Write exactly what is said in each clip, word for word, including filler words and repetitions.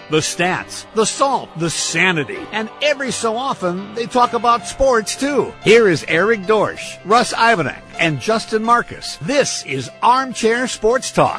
The stats, the salt, the sanity, and every so often they talk about sports too. Here is Eric Dorsch, Russ Ivanek, and Justin Marcus. This is Armchair Sports Talk.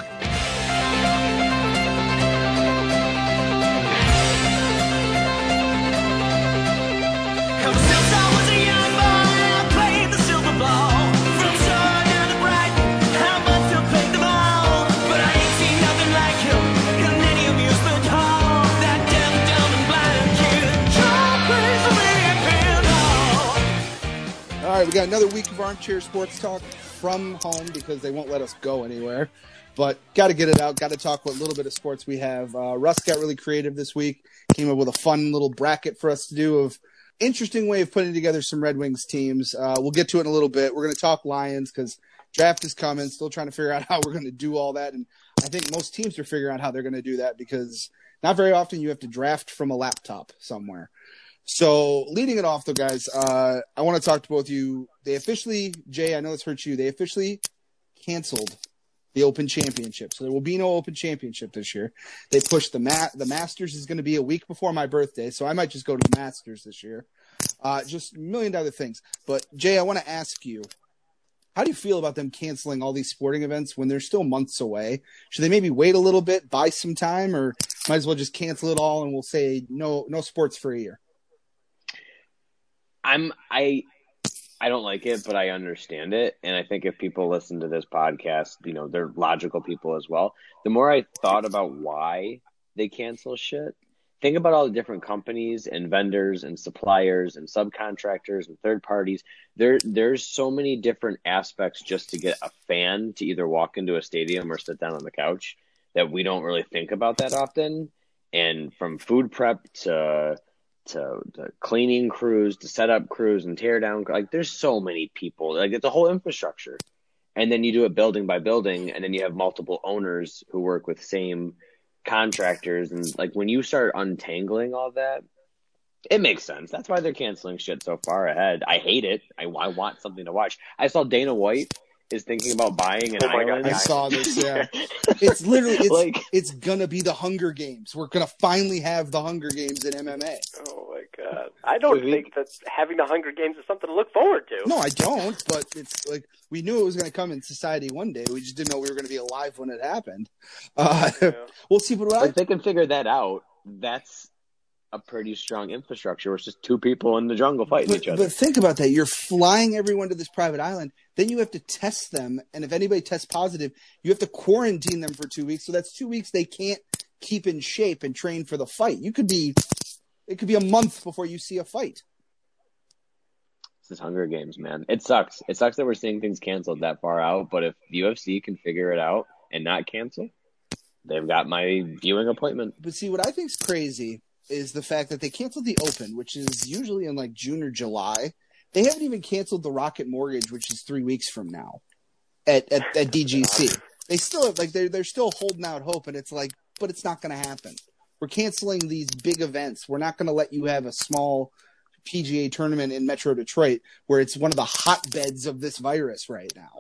All right, we got another week of Armchair Sports Talk from home because they won't let us go anywhere. But got to get it out. Got to talk what little bit of sports we have. Uh, Russ got really creative this week. Came up with a fun little bracket for us to do of interesting way of putting together some Red Wings teams. Uh, we'll get to it in a little bit. We're going to talk Lions because draft is coming. Still trying to figure out how we're going to do all that. And I think most teams are figuring out how they're going to do that because not very often you have to draft from a laptop somewhere. So leading it off, though, guys, uh, I want to talk to both of you. They officially, Jay, I know this hurts you. They officially canceled the Open Championship. So there will be no Open Championship this year. They pushed the ma- the Masters is going to be a week before my birthday, so I might just go to the Masters this year. Uh, just a million other things. But, Jay, I want to ask you, how do you feel about them canceling all these sporting events when they're still months away? Should they maybe wait a little bit, buy some time, or might as well just cancel it all and we'll say no no sports for a year? I'm I I don't like it, but I understand it. And I think if people listen to this podcast, you know, they're logical people as well. The more I thought about why they cancel shit, think about all the different companies and vendors and suppliers and subcontractors and third parties. There there's so many different aspects just to get a fan to either walk into a stadium or sit down on the couch that we don't really think about that often. And from food prep to To, to cleaning crews, to set up crews and tear down. Like, there's so many people. Like, it's a whole infrastructure. And then you do it building by building, and then you have multiple owners who work with same contractors. And, like, when you start untangling all that, it makes sense. That's why they're canceling shit so far ahead. I hate it. I, I want something to watch. I saw Dana White is thinking about buying an oh my island. God, I saw this, yeah. It's literally, it's, like, it's going to be the Hunger Games. We're going to finally have the Hunger Games in M M A. Oh, my God. I don't think that having the Hunger Games is something to look forward to. No, I don't, but it's like we knew it was going to come in society one day. We just didn't know we were going to be alive when it happened. Uh, yeah. We'll see. But if they can figure that out, that's a pretty strong infrastructure. It's just two people in the jungle fighting but, each other. But think about that. You're flying everyone to this private island. Then you have to test them. And if anybody tests positive, you have to quarantine them for two weeks. So that's two weeks they can't keep in shape and train for the fight. You could be, it could be a month before you see a fight. This is Hunger Games, man. It sucks. It sucks that we're seeing things canceled that far out. But if the U F C can figure it out and not cancel, they've got my viewing appointment. But see, what I think is crazy is the fact that they canceled the Open, which is usually in like June or July. They haven't even canceled the Rocket Mortgage, which is three weeks from now at, at, at D G C. They still have, like, they're, they're still holding out hope, and it's like, but it's not going to happen. We're canceling these big events. We're not going to let you have a small P G A tournament in Metro Detroit where it's one of the hotbeds of this virus right now.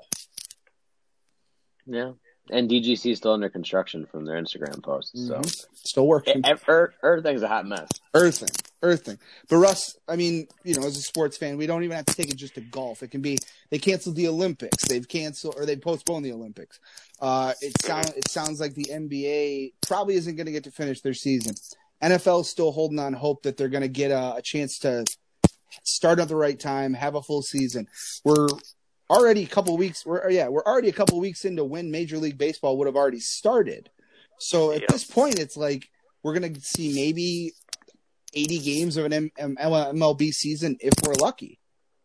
Yeah. And D G C is still under construction from their Instagram posts. So mm-hmm. Still working. It, er, everything's a hot mess. Earthing. Earthing. But Russ, I mean, you know, as a sports fan, we don't even have to take it just to golf. It can be, they canceled the Olympics. They've canceled, or they postponed the Olympics. Uh, it sounds, it sounds like the N B A probably isn't going to get to finish their season. N F L is still holding on hope that they're going to get a, a chance to start at the right time, have a full season. We're already a couple weeks. We're yeah, we're already a couple weeks into when Major League Baseball would have already started. So at yep. this point, it's like we're going to see maybe eighty games of an M- M- M L B season if we're lucky.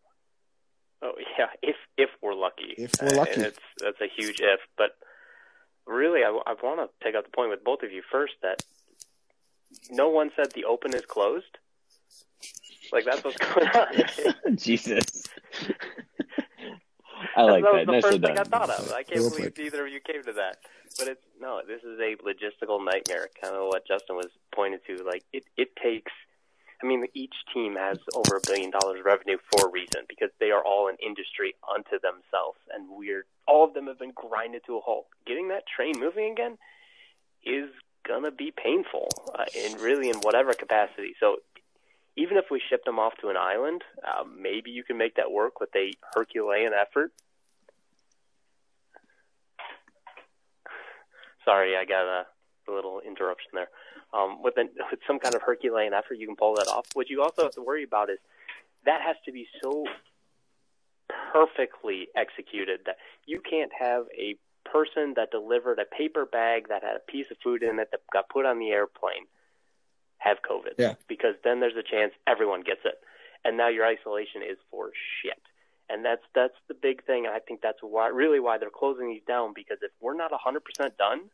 Oh yeah, if if we're lucky. If we're lucky, uh, it's that's a huge if. But really, I, I want to take out the point with both of you first that no one said the Open is closed. Like, that's what's going on. Jesus. I like that. that. That was the Nicely first done. thing I thought of. I can't believe either of you came to that. But it's, no, this is a logistical nightmare, kind of what Justin was pointing to. Like, it, it takes, I mean, each team has over a billion dollars revenue for a reason, because they are all an industry unto themselves. And we're, all of them have been grinded to a halt. Getting that train moving again is going to be painful, uh, in really in whatever capacity. So even if we shipped them off to an island, uh, maybe you can make that work with a Herculean effort. Sorry, I got a, a little interruption there. Um, with, an, with some kind of Herculean effort, you can pull that off. What you also have to worry about is that has to be so perfectly executed that you can't have a person that delivered a paper bag that had a piece of food in it that got put on the airplane have COVID. Yeah. Because then there's a chance everyone gets it. And now your isolation is for shit. And that's that's the big thing. I think that's why really why they're closing these down, because if we're not one hundred percent done,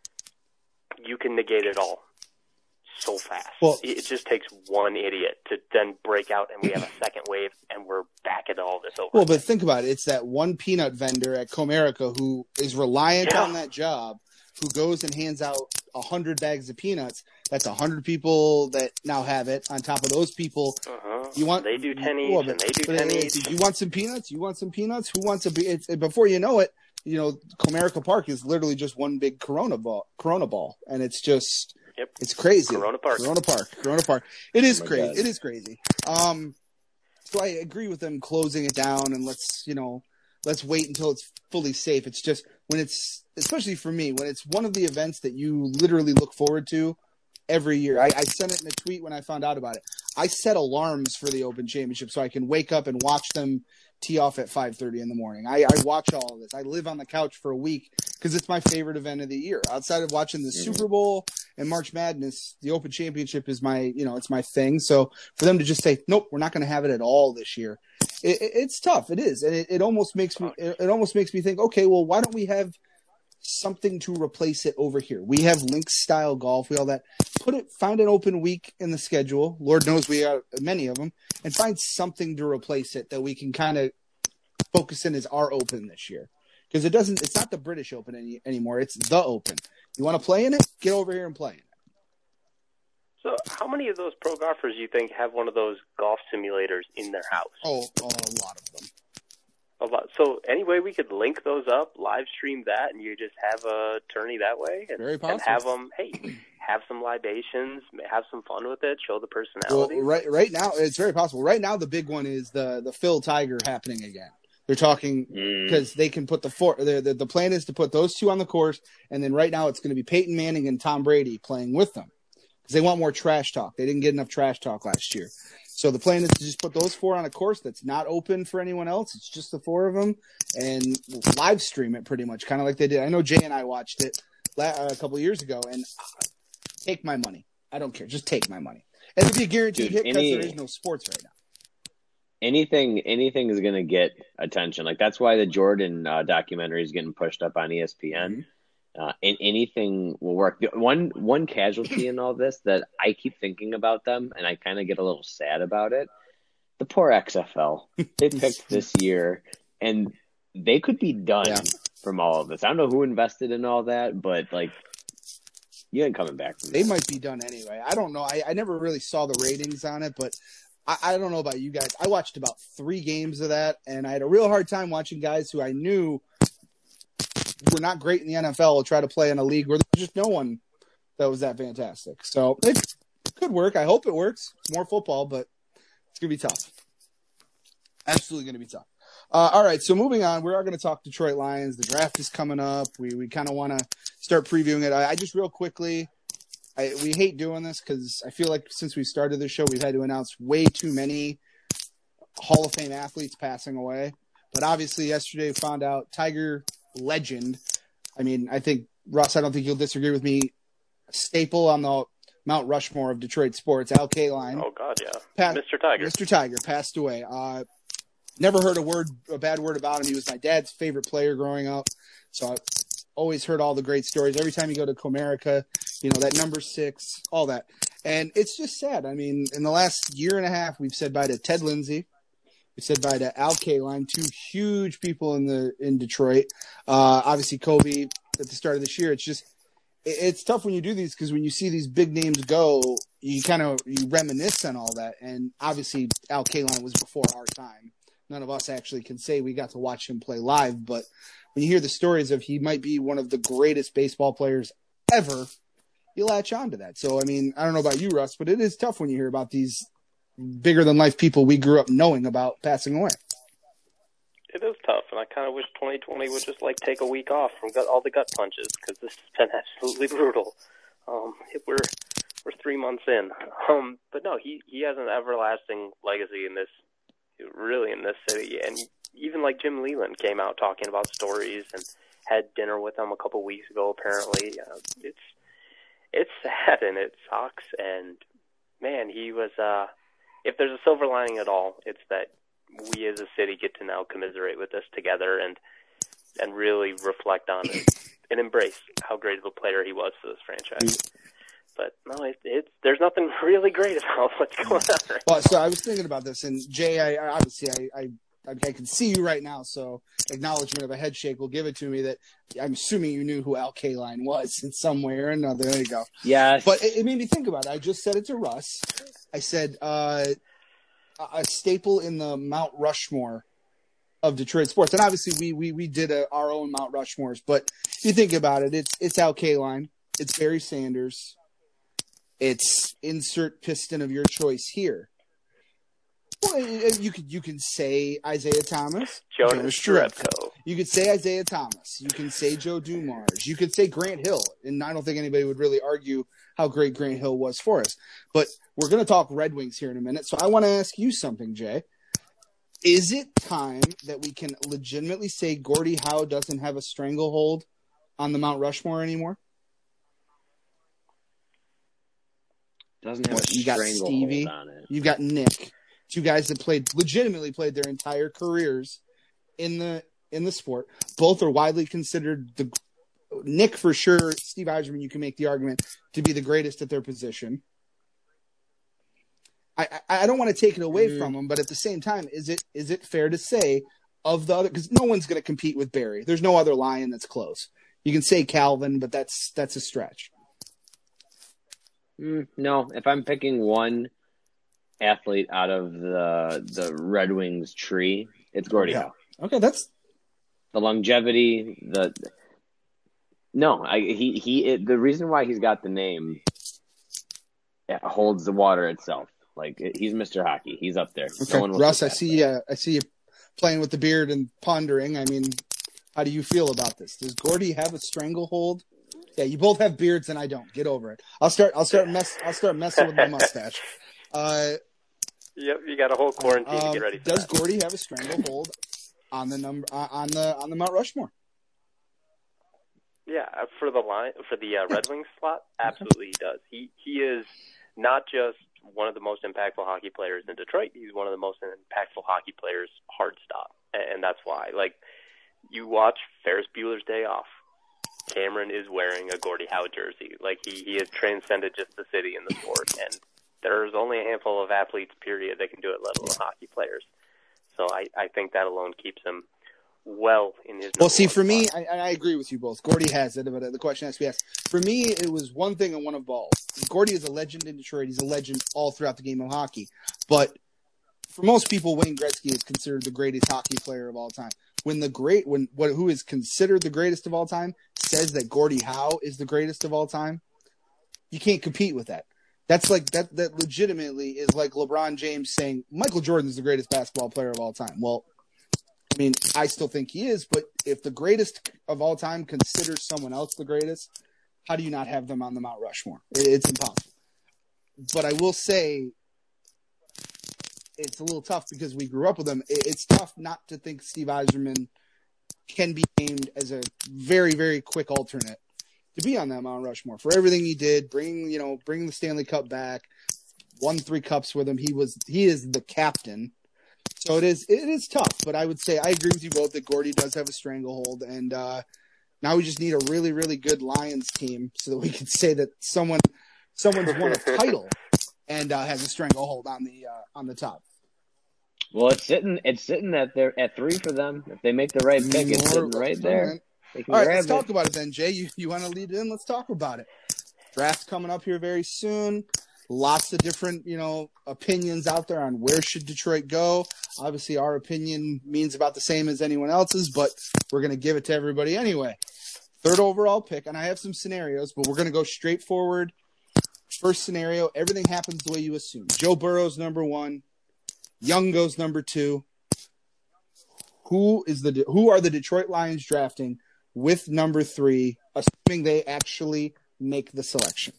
you can negate it all so fast. Well, it just takes one idiot to then break out, and we have a second wave, and we're back at all this over. Well, but think about it. It's that one peanut vendor at Comerica who is reliant yeah. on that job, who goes and hands out one hundred bags of peanuts. That's one hundred people that now have it. On top of those people, uh-huh. you want they do ten each, well, and they do but ten it, each. You want some peanuts? You want some peanuts? Who wants a it's, before you know it, you know, Comerica Park is literally just one big Corona ball, Corona ball, and it's just yep. it's crazy. Corona Park, Corona Park, Corona Park. It is oh crazy. God. It is crazy. Um, so I agree with them closing it down, and let's you know, let's wait until it's fully safe. It's just when it's, especially for me, when it's one of the events that you literally look forward to every year. I, I sent it in a tweet when I found out about it. I set alarms for the Open Championship so I can wake up and watch them tee off at five thirty in the morning. I, I watch all of this. I live on the couch for a week because it's my favorite event of the year. Outside of watching the mm-hmm. Super Bowl and March Madness, the Open Championship is my, you know, it's my thing. So for them to just say, nope, we're not going to have it at all this year, it, it, it's tough. It is, and it, it almost makes me, it, it almost makes me think, okay, well, why don't we have something to replace it over here? We have links style golf, we all that. Put it, find an open week in the schedule. Lord knows we have many of them, and find something to replace it that we can kind of focus in as our Open this year. Because it doesn't, it's not the British Open any, anymore. It's the Open. You want to play in it? Get over here and play in it. So, how many of those pro golfers do you think have one of those golf simulators in their house? Oh, oh a lot of them. A lot. So, anyway, we could link those up, live stream that, and you just have a tourney that way, and, Very possible. and have them. Hey, have some libations, have some fun with it, show the personality. Well, right, right now, it's very possible. Right now, the big one is the the Phil Tiger happening again. They're talking because mm. they can put the four. The, the the plan is to put those two on the course, and then right now it's going to be Peyton Manning and Tom Brady playing with them because they want more trash talk. They didn't get enough trash talk last year, so the plan is to just put those four on a course that's not open for anyone else. It's just the four of them, and live stream it pretty much, kind of like they did. I know Jay and I watched it a couple of years ago, and take my money. I don't care. Just take my money. And it'll be a guaranteed Dude, hit because any... there is no sports right now. Anything, anything is going to get attention. Like that's why the Jordan uh, documentary is getting pushed up on E S P N. Mm-hmm. Uh, and anything will work. The one, one casualty in all this that I keep thinking about them, and I kind of get a little sad about it. The poor X F L. They picked this year, and they could be done yeah. from all of this. I don't know who invested in all that, but like, you ain't coming back. From they that. might be done anyway. I don't know. I, I never really saw the ratings on it, but. I, I don't know about you guys. I watched about three games of that, and I had a real hard time watching guys who I knew were not great in the N F L try to play in a league where there's just no one that was that fantastic. So it could work. I hope it works. It's more football, but it's going to be tough. Absolutely going to be tough. Uh, all right, so moving on, we are going to talk Detroit Lions. The draft is coming up. We we kind of want to start previewing it. I, I just real quickly – I, we hate doing this because I feel like since we started the show, we've had to announce way too many Hall of Fame athletes passing away. But obviously yesterday we found out Tiger legend. I mean, I think, Russ, I don't think you'll disagree with me. A staple on the Mount Rushmore of Detroit sports, Al Kaline. Oh, God, yeah. Pa- Mister Tiger. Mister Tiger passed away. Uh, never heard a word, a bad word about him. He was my dad's favorite player growing up. So I always heard all the great stories. Every time you go to Comerica, you know, that number six, all that. And it's just sad. I mean, in the last year and a half, we've said bye to Ted Lindsay. We've said bye to Al Kaline, two huge people in the in Detroit. Uh, obviously, Kobe at the start of this year. It's just, it, it's tough when you do these because when you see these big names go, you kind of, you reminisce on all that. And obviously, Al Kaline was before our time. None of us actually can say we got to watch him play live, but when you hear the stories of he might be one of the greatest baseball players ever, you latch on to that. So, I mean, I don't know about you, Russ, but it is tough when you hear about these bigger than life people we grew up knowing about passing away. It is tough, and I kind of wish twenty twenty would just like take a week off from gut, all the gut punches, because this has been absolutely brutal. Um, we're we're three months in, um, but no, he he has an everlasting legacy in this, really in this city, and even like Jim Leland came out talking about stories and had dinner with him a couple weeks ago. Apparently, uh, it's it's sad and it sucks, and man, he was. Uh, if there's a silver lining at all, it's that we as a city get to now commiserate with this together and and really reflect on it and embrace how great of a player he was for this franchise. But no, it, it's there's nothing really great about what's going on right Well, now. so I was thinking about this, and Jay, I, I obviously I, I I can see you right now, so acknowledgement of a head shake will give it to me that I'm assuming you knew who Al Kaline was in some way or another. There you go. Yes. But it, it made me think about it. I just said it to Russ. I said uh, a staple in the Mount Rushmore of Detroit sports, and obviously we we we did a, our own Mount Rushmores. But if you think about it, it's it's Al Kaline, it's Barry Sanders, it's insert piston of your choice here. Well, you could you can say Isaiah Thomas, Jonas Jerebko. You could say Isaiah Thomas. You can say Joe Dumars. You could say Grant Hill, and I don't think anybody would really argue how great Grant Hill was for us. But we're going to talk Red Wings here in a minute, so I want to ask you something, Jay. Is it time that we can legitimately say Gordie Howe doesn't have a stranglehold on the Mount Rushmore anymore? Doesn't have What, a you got stranglehold Stevie, on it. you've got Nick. Two guys that played legitimately played their entire careers in the in the sport. Both are widely considered the Nick for sure. Steve Yzerman, you can make the argument to be the greatest at their position. I I, I don't want to take it away mm-hmm. from them, but at the same time, is it is it fair to say of the other, because no one's going to compete with Barry. There's no other Lion that's close. You can say Calvin, but that's that's a stretch. Mm, no, if I'm picking one athlete out of the the Red Wings tree, it's Gordie Howe. Okay, that's the longevity. The no, I, he he. It, the reason why he's got the name holds the water itself. Like he's Mister Hockey. He's up there. Okay, no one Russ, I see. Uh, I see you playing with the beard and pondering. I mean, how do you feel about this? Does Gordie have a stranglehold? Yeah, you both have beards and I don't. Get over it. I'll start. I'll start mess. I'll start messing with my mustache. Uh, Yep, you got a whole quarantine um, to get ready for Does that. Gordie have a stranglehold on the number uh, on the on the Mount Rushmore? Yeah, for the line for the uh, Red Wings slot, absolutely he does. He he is not just one of the most impactful hockey players in Detroit. He's one of the most impactful hockey players hard stop, and that's why. Like you watch Ferris Bueller's Day Off, Cameron is wearing a Gordie Howe jersey. Like he he has transcended just the city and the sport, and there's only a handful of athletes, period, that can do it, let alone hockey players. So I, I think that alone keeps him well in his. Well, see, for me, I, I agree with you both. Gordie has it, but the question has to be asked. For me, it was one thing and one of balls. Gordie is a legend in Detroit. He's a legend all throughout the game of hockey. But for most people, Wayne Gretzky is considered the greatest hockey player of all time. When the great, when what who is considered the greatest of all time says that Gordie Howe is the greatest of all time, you can't compete with that. That's like that. That legitimately is like LeBron James saying Michael Jordan is the greatest basketball player of all time. Well, I mean, I still think he is, but if the greatest of all time considers someone else the greatest, how do you not have them on the Mount Rushmore? It's impossible. But I will say, it's a little tough because we grew up with them. It's tough not to think Steve Yzerman can be named as a very, very quick alternate to be on that Mount Rushmore for everything he did, bringing, you know, bringing the Stanley Cup back, won three cups with him. He was, he is the captain. So it is, it is tough, but I would say I agree with you both that Gordie does have a stranglehold, and uh, now we just need a really, really good Lions team so that we can say that someone, someone's won a title and uh, has a stranglehold on the uh, on the top. Well, it's sitting, it's sitting at there at three for them. If they make the right pick, it's sitting right there. All right, let's it. talk about it then, Jay. You you want to lead it in? Let's talk about it. Draft's coming up here very soon. Lots of different, you know, opinions out there on where should Detroit go. Obviously, our opinion means about the same as anyone else's, but we're going to give it to everybody anyway. third overall pick, and I have some scenarios, but we're going to go straight forward. First scenario, everything happens the way you assume. Joe Burrow's number one. Young goes number two. Who is the who are the Detroit Lions drafting with number three, assuming they actually make the selection?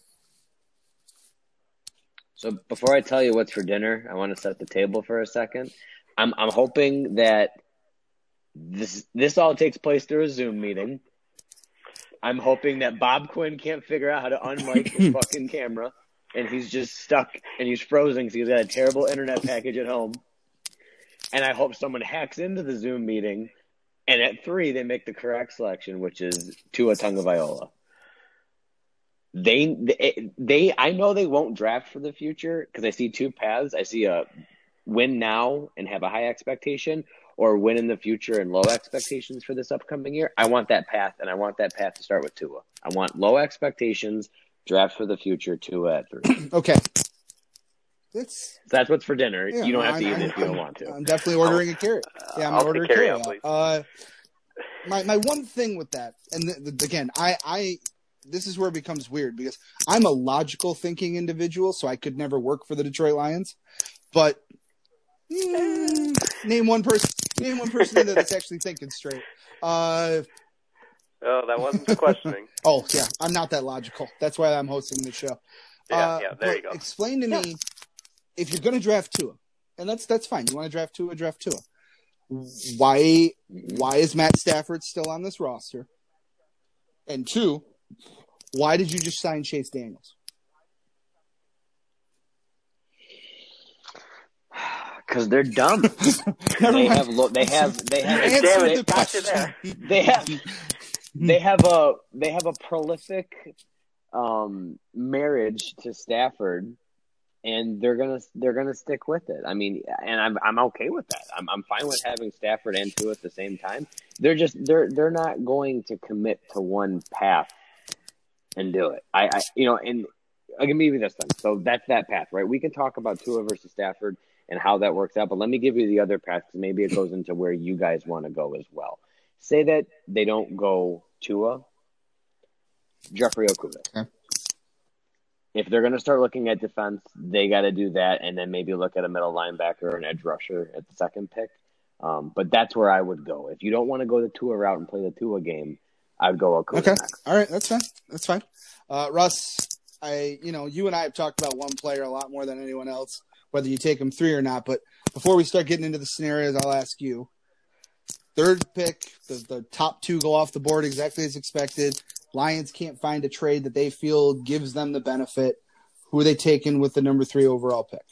So before I tell you what's for dinner, I want to set the table for a second. I'm I'm hoping that this this all takes place through a Zoom meeting. I'm hoping that Bob Quinn can't figure out how to unmic his fucking camera, and he's just stuck and he's frozen because he's got a terrible internet package at home. And I hope someone hacks into the Zoom meeting, and at three they make the correct selection, which is Tua Tagovailoa. They, they, they, I know they won't draft for the future because I see two paths. I see a win now and have a high expectation, or win in the future and low expectations for this upcoming year. I want that path, and I want that path to start with Tua. I want low expectations, draft for the future, Tua at three. Okay. It's, so that's what's for dinner. Yeah, you don't no, have to I'm, eat it I'm, if you don't want to. I'm definitely ordering a carrot. Yeah, I'm I'll ordering take a carrot, carrot. please. Uh, my my one thing with that, and the, the, again, I, I this is where it becomes weird because I'm a logical thinking individual, so I could never work for the Detroit Lions. But mm, name one person. Name one person that's actually thinking straight. Uh, oh, that wasn't the questioning. oh yeah, I'm not that logical. That's why I'm hosting the show. Yeah, uh, yeah. There you go. Explain to yeah. me. If you're going to draft Tua, and that's that's fine. You want to draft Tua, draft Tua. Why why is Matt Stafford still on this roster? And two, why did you just sign Chase Daniels? Because they're dumb. they have lo- they have they have Answer Damn it, the got you question. there. they have they have a they have a prolific um, marriage to Stafford. And they're gonna they're gonna stick with it. I mean, and I'm I'm okay with that. I'm I'm fine with having Stafford and Tua at the same time. They're just they're they're not going to commit to one path and do it. I, I you know, and I can give you this thing. So that's that path, right? We can talk about Tua versus Stafford and how that works out, but let me give you the other path because maybe it goes into where you guys want to go as well. Say that they don't go Tua, Jeffrey Okudah. Okay. If they're going to start looking at defense, they got to do that, and then maybe look at a middle linebacker or an edge rusher at the second pick. Um, but that's where I would go. If you don't want to go the Tua route and play the Tua game, I'd go Okudah Okay, next. all right, that's fine. That's fine. Uh, Russ, I you know you and I have talked about one player a lot more than anyone else, whether you take him three or not. But before we start getting into the scenarios, I'll ask you: third pick, the the top two go off the board exactly as expected. Lions can't find a trade that they feel gives them the benefit. Who are they taking with the number three overall pick?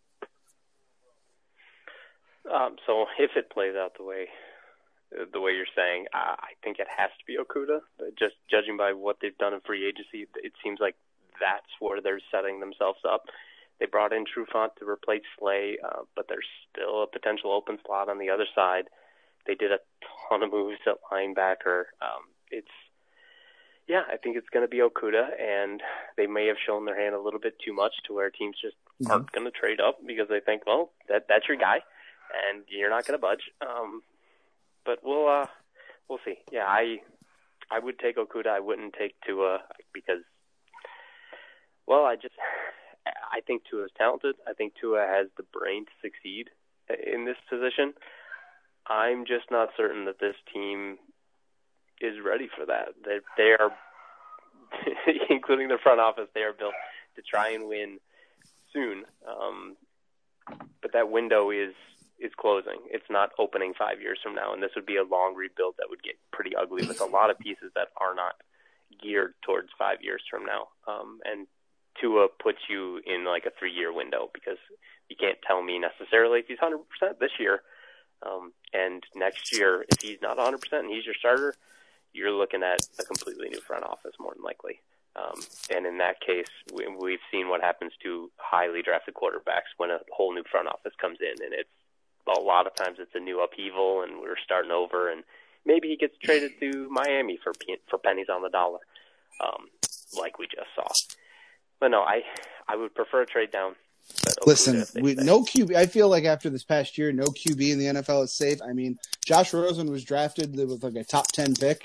Um, so if it plays out the way the way you're saying, uh, I think it has to be Okudah. But just judging by what they've done in free agency, it seems like that's where they're setting themselves up. They brought in Trufant to replace Slay, uh, but there's still a potential open slot on the other side. They did a ton of moves at linebacker. Um, it's Yeah, I think it's going to be Okudah, and they may have shown their hand a little bit too much to where teams just mm-hmm. aren't going to trade up because they think, well, that that's your guy, and you're not going to budge. Um, but we'll uh, we'll see. Yeah, I I would take Okudah. I wouldn't take Tua because, well, I just I think Tua is talented. I think Tua has the brain to succeed in this position. I'm just not certain that this team is ready for that. They they are, including the front office, they are built to try and win soon. Um, but that window is is closing. It's not opening five years from now, and this would be a long rebuild that would get pretty ugly with a lot of pieces that are not geared towards five years from now. Um, and Tua puts you in like a three-year window because you can't tell me necessarily if he's one hundred percent this year. Um, and next year, if he's not one hundred percent and he's your starter, you're looking at a completely new front office more than likely. Um, and in that case, we, we've seen what happens to highly drafted quarterbacks when a whole new front office comes in. And it's a lot of times it's a new upheaval and we're starting over. And maybe he gets traded to Miami for for pennies on the dollar, um, like we just saw. But no, I I would prefer a trade down. Listen, we, no Q B. I feel like after this past year, no Q B in the N F L is safe. I mean, Josh Rosen was drafted with like a top ten pick,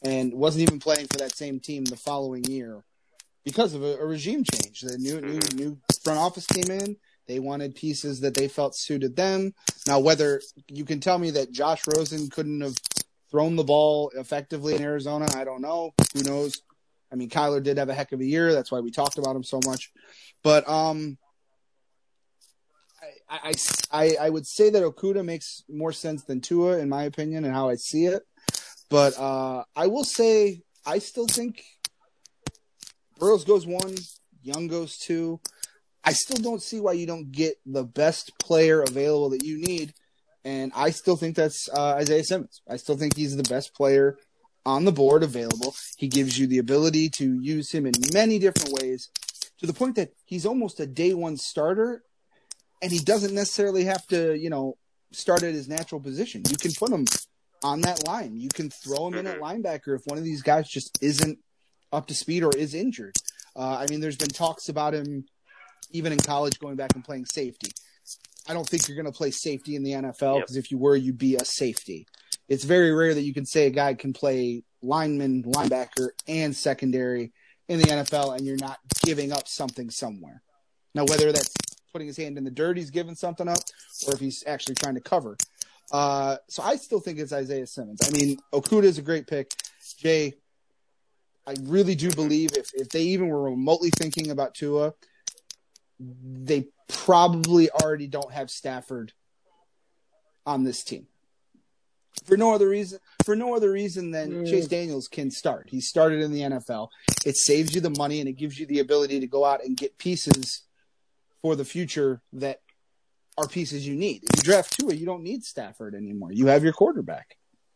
and wasn't even playing for that same team the following year because of a, a regime change. The new, new, new front office came in. They wanted pieces that they felt suited them. Now, whether you can tell me that Josh Rosen couldn't have thrown the ball effectively in Arizona, I don't know. Who knows? I mean, Kyler did have a heck of a year. That's why we talked about him so much. But um, I, I, I, I would say that Okudah makes more sense than Tua, in my opinion, and how I see it. But uh, I will say I still think Burrows goes one, Young goes two. I still don't see why you don't get the best player available that you need, and I still think that's uh, Isaiah Simmons. I still think he's the best player on the board available. He gives you the ability to use him in many different ways to the point that he's almost a day one starter, and he doesn't necessarily have to, you know, start at his natural position. You can put him on that line. You can throw him in at linebacker if one of these guys just isn't up to speed or is injured. Uh, I mean, there's been talks about him even in college going back and playing safety. I don't think you're going to play safety in the N F L because yep. if you were, you'd be a safety. It's very rare that you can say a guy can play lineman, linebacker, and secondary in the N F L and you're not giving up something somewhere. Now, whether that's putting his hand in the dirt, he's giving something up, or if he's actually trying to cover. Uh, so I still think it's Isaiah Simmons. I mean, Okudah is a great pick. Jay, I really do believe if, if they even were remotely thinking about Tua, they probably already don't have Stafford on this team. For no other reason, for no other reason than mm. Chase Daniels can start. He started in the N F L. It saves you the money and it gives you the ability to go out and get pieces for the future that are pieces you need. If you draft Tua, you don't need Stafford anymore. You have your quarterback.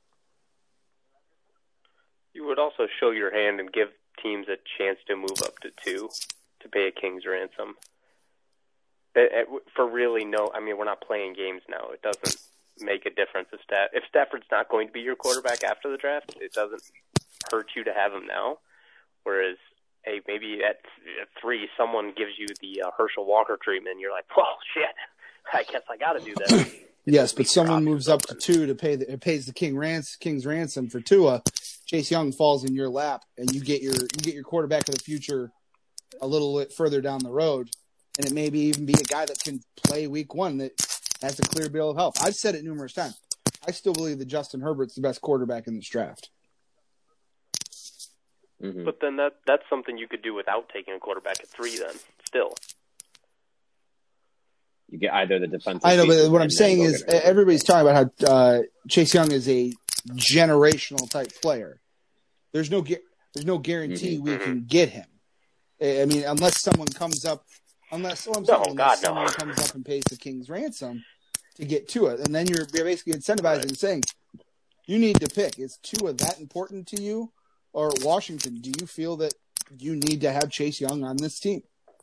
You would also show your hand and give teams a chance to move up to two to pay a king's ransom. For really no, I mean, we're not playing games now. It doesn't make a difference if Staff, if Stafford's not going to be your quarterback after the draft. It doesn't hurt you to have him now. Whereas, hey, maybe at, at three, someone gives you the uh, Herschel Walker treatment, and you're like, well, shit, I guess I got to do that. Yes, but someone moves up to two to pay the it pays the king rans, king's ransom for Tua. Chase Young falls in your lap, and you get your you get your quarterback of the future a little bit further down the road. And it may be even be a guy that can play week one that has a clear bill of health. I've said it numerous times. I still believe that Justin Herbert's the best quarterback in this draft. Mm-hmm. But then that that's something you could do without taking a quarterback at three then, still. You get either the defensive. I know, but what I'm saying is everybody's talking about how uh, Chase Young is a generational type player. There's no there's no guarantee mm-hmm. we can get him. I mean, unless someone comes up – Unless, well, I'm saying, no, unless God, someone no. comes up and pays the king's ransom to get Tua, and then you're, you're basically incentivizing right. and saying, you need to pick. Is Tua that important to you? Or Washington, do you feel that you need to have Chase Young on this team?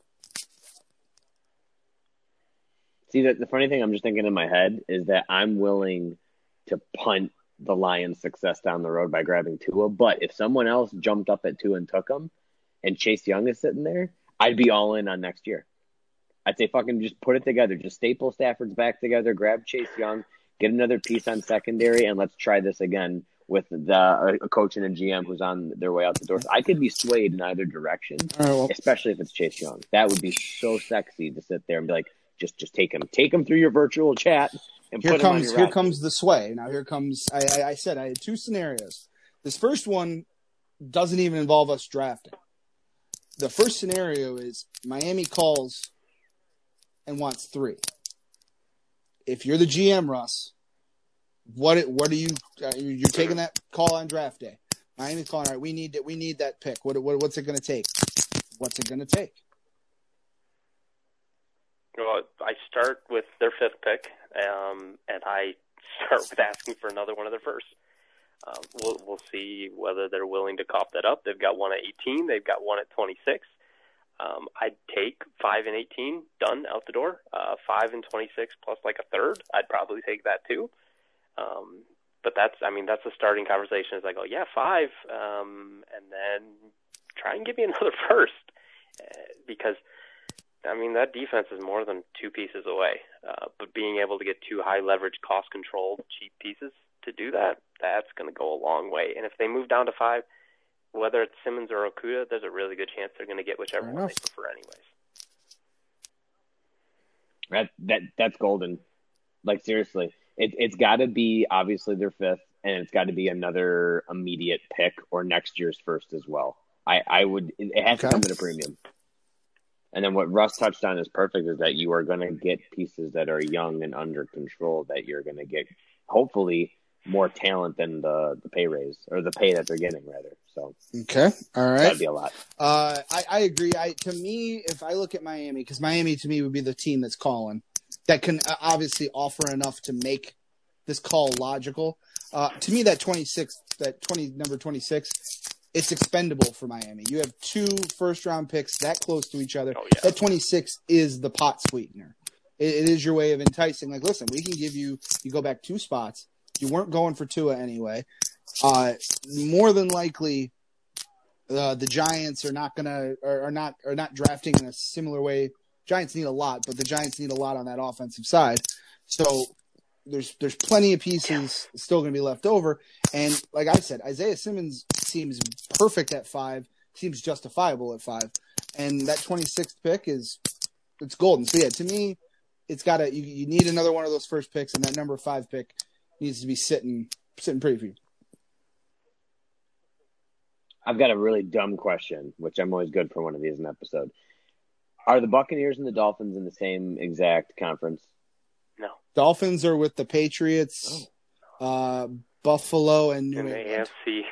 See, the, the funny thing I'm just thinking in my head is that I'm willing to punt the Lions' success down the road by grabbing Tua, but if someone else jumped up at Tua and took him, and Chase Young is sitting there, I'd be all in on next year. I'd say fucking just put it together. Just staple Stafford's back together, grab Chase Young, get another piece on secondary, and let's try this again with the a coach and a G M who's on their way out the door. So I could be swayed in either direction, right, well, especially if it's Chase Young. That would be so sexy to sit there and be like, just just take him. Take him through your virtual chat and here put comes, him on your Here roster. comes the sway. Now here comes, I, I, I said I had two scenarios. This first one doesn't even involve us drafting. The first scenario is Miami calls and wants three. If you're the G M, Russ, what what are you? Uh, you're taking that call on draft day. Miami's calling. All right, we need that. We need that pick. What, what what's it going to take? What's it going to take? Well, I start with their fifth pick, um, and I start with asking for another one of their first. Um, we'll, we'll see whether they're willing to cough that up. They've got one at eighteen. They've got one at twenty-six. Um, I'd take five and eighteen, done, out the door. Uh, five and twenty-six plus like a third. I'd probably take that too. Um, but that's, I mean, that's the starting conversation. Is I go, yeah, five, um, and then try and give me another first. Uh, because, I mean, that defense is more than two pieces away. Uh, but being able to get two high leverage, cost controlled, cheap pieces, to do that, that's going to go a long way. And if they move down to five, whether it's Simmons or Okuda, there's a really good chance they're going to get whichever one they prefer anyways. That that that's golden. Like, seriously. It, it's got to be, obviously, their fifth, and it's got to be another immediate pick or next year's first as well. I, I would – it has okay. to come at a premium. And then what Russ touched on is perfect, is that you are going to get pieces that are young and under control, that you're going to get, hopefully, more talent than the, the pay raise, or the pay that they're getting, rather. So okay, all right. That'd be a lot. Uh, I, I agree. I To me, if I look at Miami, because Miami, to me, would be the team that's calling, that can obviously offer enough to make this call logical. Uh, to me, that twenty-six, that twenty number twenty-six, it's expendable for Miami. You have two first-round picks that close to each other. Oh, yeah. That twenty-six is the pot sweetener. It, it is your way of enticing. Like, listen, we can give you – you go back two spots. You weren't going for Tua anyway. Uh, more than likely, uh, the Giants are not going to – are not are not drafting in a similar way. Giants need a lot, but the Giants need a lot on that offensive side. So there's there's plenty of pieces still going to be left over. And like I said, Isaiah Simmons seems perfect at five, seems justifiable at five. And that twenty-sixth pick is it's golden. So yeah, to me, it's got to you, you need another one of those first picks, and that number five pick needs to be sitting sitting pretty for you. I've got a really dumb question, which I'm always good for one of these in an episode. Are the Buccaneers and the Dolphins in the same exact conference? No. Dolphins are with the Patriots, oh. uh, Buffalo, and New in England. the A F C.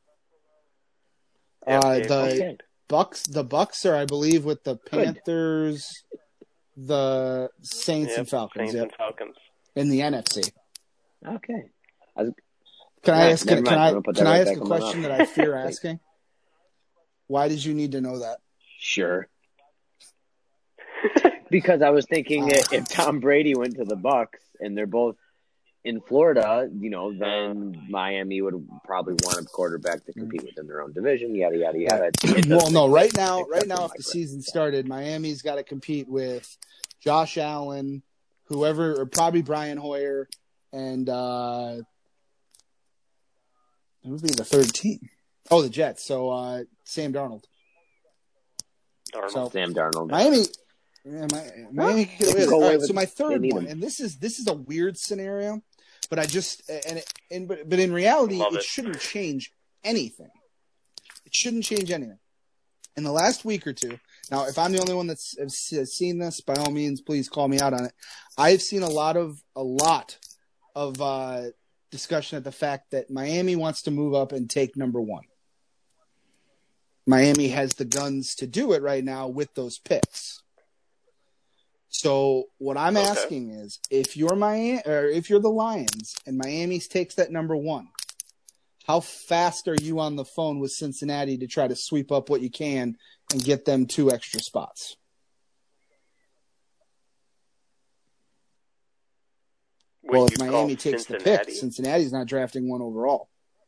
Uh, the okay. Bucks, the Bucks are, I believe, with the Panthers, Good. the Saints, yep, and Falcons. Saints yep. and Falcons. In the N F C. Okay. I was, can I ask? Can, can I? Can right I ask a question that I fear asking? Why did you need to know that? Sure. Because I was thinking uh, if Tom Brady went to the Bucks and they're both in Florida, you know, then Miami would probably want a quarterback to compete within their own division, yada, yada, yada. Well, no, right now, right now, if the season started, Miami's got to compete with Josh Allen, whoever, or probably Brian Hoyer, and uh, who would be the third team? Oh, the Jets. So uh, Sam Darnold. Darnold. So, Sam Darnold. Miami. Yeah, my, Miami can get away with it. All right, so my third one, and this is this is a weird scenario, but I just and it, and but but in reality, it, it shouldn't change anything. It shouldn't change anything. In the last week or two, now if I'm the only one that's has seen this, by all means, please call me out on it. I've seen a lot of a lot of uh, discussion at the fact that Miami wants to move up and take number one. Miami has the guns to do it right now with those picks. So what I'm okay. asking is, if you're Miami or if you're the Lions and Miami takes that number one, how fast are you on the phone with Cincinnati to try to sweep up what you can and get them two extra spots? Would well, if Miami takes Cincinnati? the pick, Cincinnati's not drafting one overall.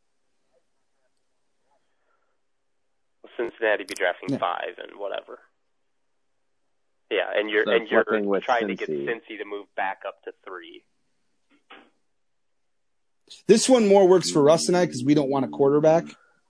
Well, Cincinnati be drafting yeah. five and whatever. Yeah, and you're so and you're trying Cincy. to get Cincy to move back up to three. This one more works for Russ and I because we don't want a quarterback.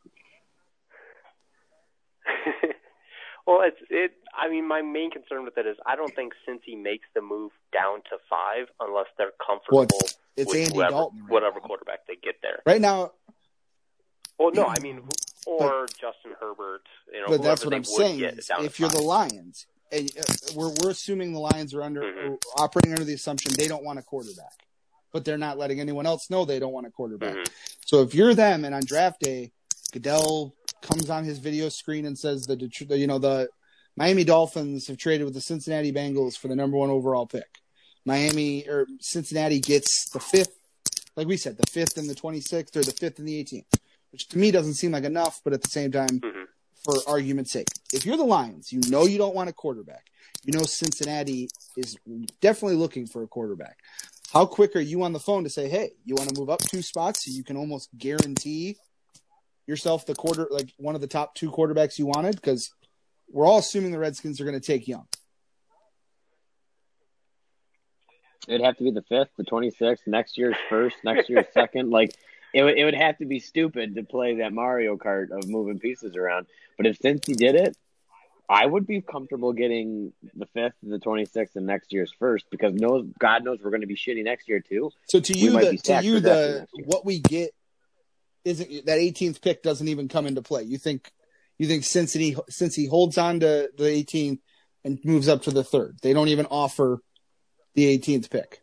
Well, it's it. I mean, my main concern with it is I don't think Cincy makes the move down to five unless they're comfortable well, it's, it's with Andy whoever, Dalton right whatever now. quarterback they get there. Right now. Well, no, I mean, or but, Justin Herbert. You know, but that's what they I'm would saying. Get Is down if to you're five. the Lions, and we're we're assuming the Lions are under mm-hmm. operating under the assumption they don't want a quarterback, but they're not letting anyone else know they don't want a quarterback. Mm-hmm. So if you're them, and on draft day, Goodell comes on his video screen and says the you know the Miami Dolphins have traded with the Cincinnati Bengals for the number one overall pick. Miami or Cincinnati gets the fifth, like we said, the fifth and the twenty-sixth, or the fifth and the eighteenth, which to me doesn't seem like enough, but at the same time, mm-hmm. for argument's sake, if you're the Lions, you know you don't want a quarterback. You know Cincinnati is definitely looking for a quarterback. How quick are you on the phone to say, hey, you want to move up two spots so you can almost guarantee yourself the quarter, like one of the top two quarterbacks you wanted? Because we're all assuming the Redskins are going to take Young. It'd have to be the fifth, the twenty-sixth, next year's first, next year's second. Like, it would it would have to be stupid to play that Mario Kart of moving pieces around. But if Cincy did it, I would be comfortable getting the fifth, the twenty-sixth, and next year's first because knows God knows we're going to be shitty next year too. So to you, the, to you, the what we get isn't that eighteenth pick doesn't even come into play. You think you think Cincinnati since he holds on to the eighteenth and moves up to the third, they don't even offer the eighteenth pick.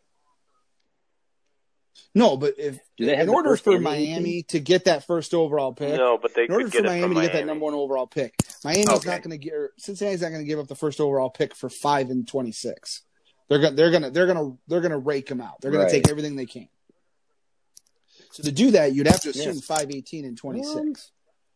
No, but if in order for Miami to get that first overall pick, no, but they in order could for get Miami it to Miami. get that number one overall pick, Miami's okay. not going to get. Cincinnati's not going to give up the first overall pick for five and twenty-six. They're going. They're going to. They're going to. They're going to rake them out. They're going right. to take everything they can. So to do that, you'd have to assume yes. five, eighteen, and twenty-six.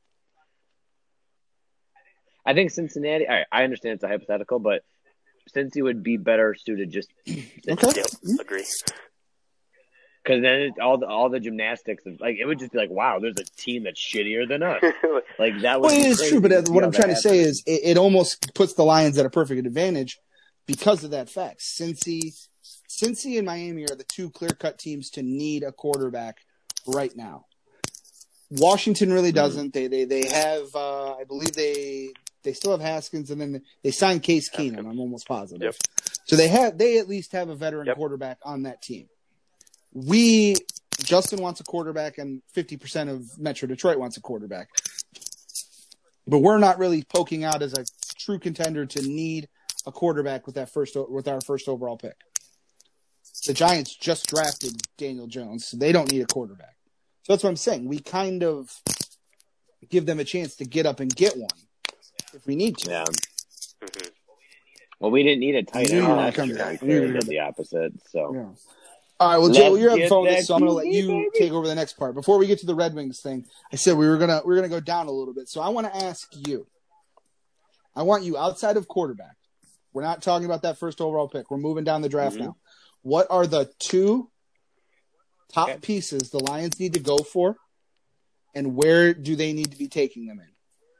I think Cincinnati. All right, I understand it's a hypothetical, but Cincy would be better suited just. Okay. Yep, agree. Because then it, all the all the gymnastics, of, like it would just be like, wow, there's a team that's shittier than us. Like that. Would well, it is true, but what I'm trying to happens. say is, it, it almost puts the Lions at a perfect advantage because of that fact. Cincy, Cincy and Miami are the two clear-cut teams to need a quarterback right now. Washington really doesn't. Mm-hmm. They they they have, uh, I believe they they still have Haskins, and then they signed Case Keenum. I'm almost positive. Yep. So they have they at least have a veteran yep. quarterback on that team. We, Justin wants a quarterback and fifty percent of Metro Detroit wants a quarterback. But we're not really poking out as a true contender to need a quarterback with that first, with our first overall pick. The Giants just drafted Daniel Jones, so they don't need a quarterback. So that's what I'm saying. We kind of give them a chance to get up and get one if we need to. Yeah. Mm-hmm. Well, we didn't need a tight end last year. We did the opposite, so. Yeah. All right, well, Joe, you're having fun with this, so I'm going to let you baby. take over the next part. Before we get to the Red Wings thing, I said we were gonna we are gonna go down a little bit. So I want to ask you. I want you outside of quarterback. We're not talking about that first overall pick. We're moving down the draft mm-hmm. now. What are the two top okay. pieces the Lions need to go for, and where do they need to be taking them in?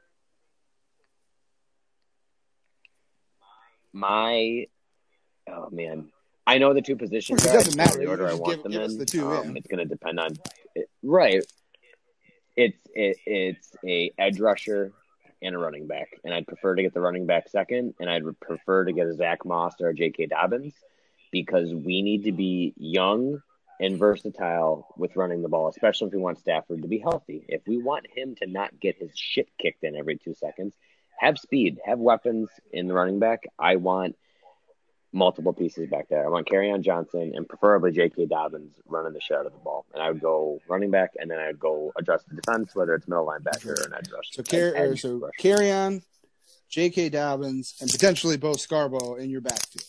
My, oh man. I know the two positions. It doesn't matter. The order I want give, them give in. The two, um, yeah. It's going to depend on it. Right. It's it, it's a edge rusher and a running back, and I'd prefer to get the running back second, and I'd prefer to get a Zach Moss or a J K. Dobbins because we need to be young and versatile with running the ball, especially if we want Stafford to be healthy. If we want him to not get his shit kicked in every two seconds, have speed, have weapons in the running back. I want multiple pieces back there. I want Kerryon Johnson and preferably J K. Dobbins running the shit out of the ball. And I would go running back, and then I would go address the defense, whether it's middle linebacker or an edge rusher. So, Car- so Kerryon, J K. Dobbins, and potentially Bo Scarborough in your backfield.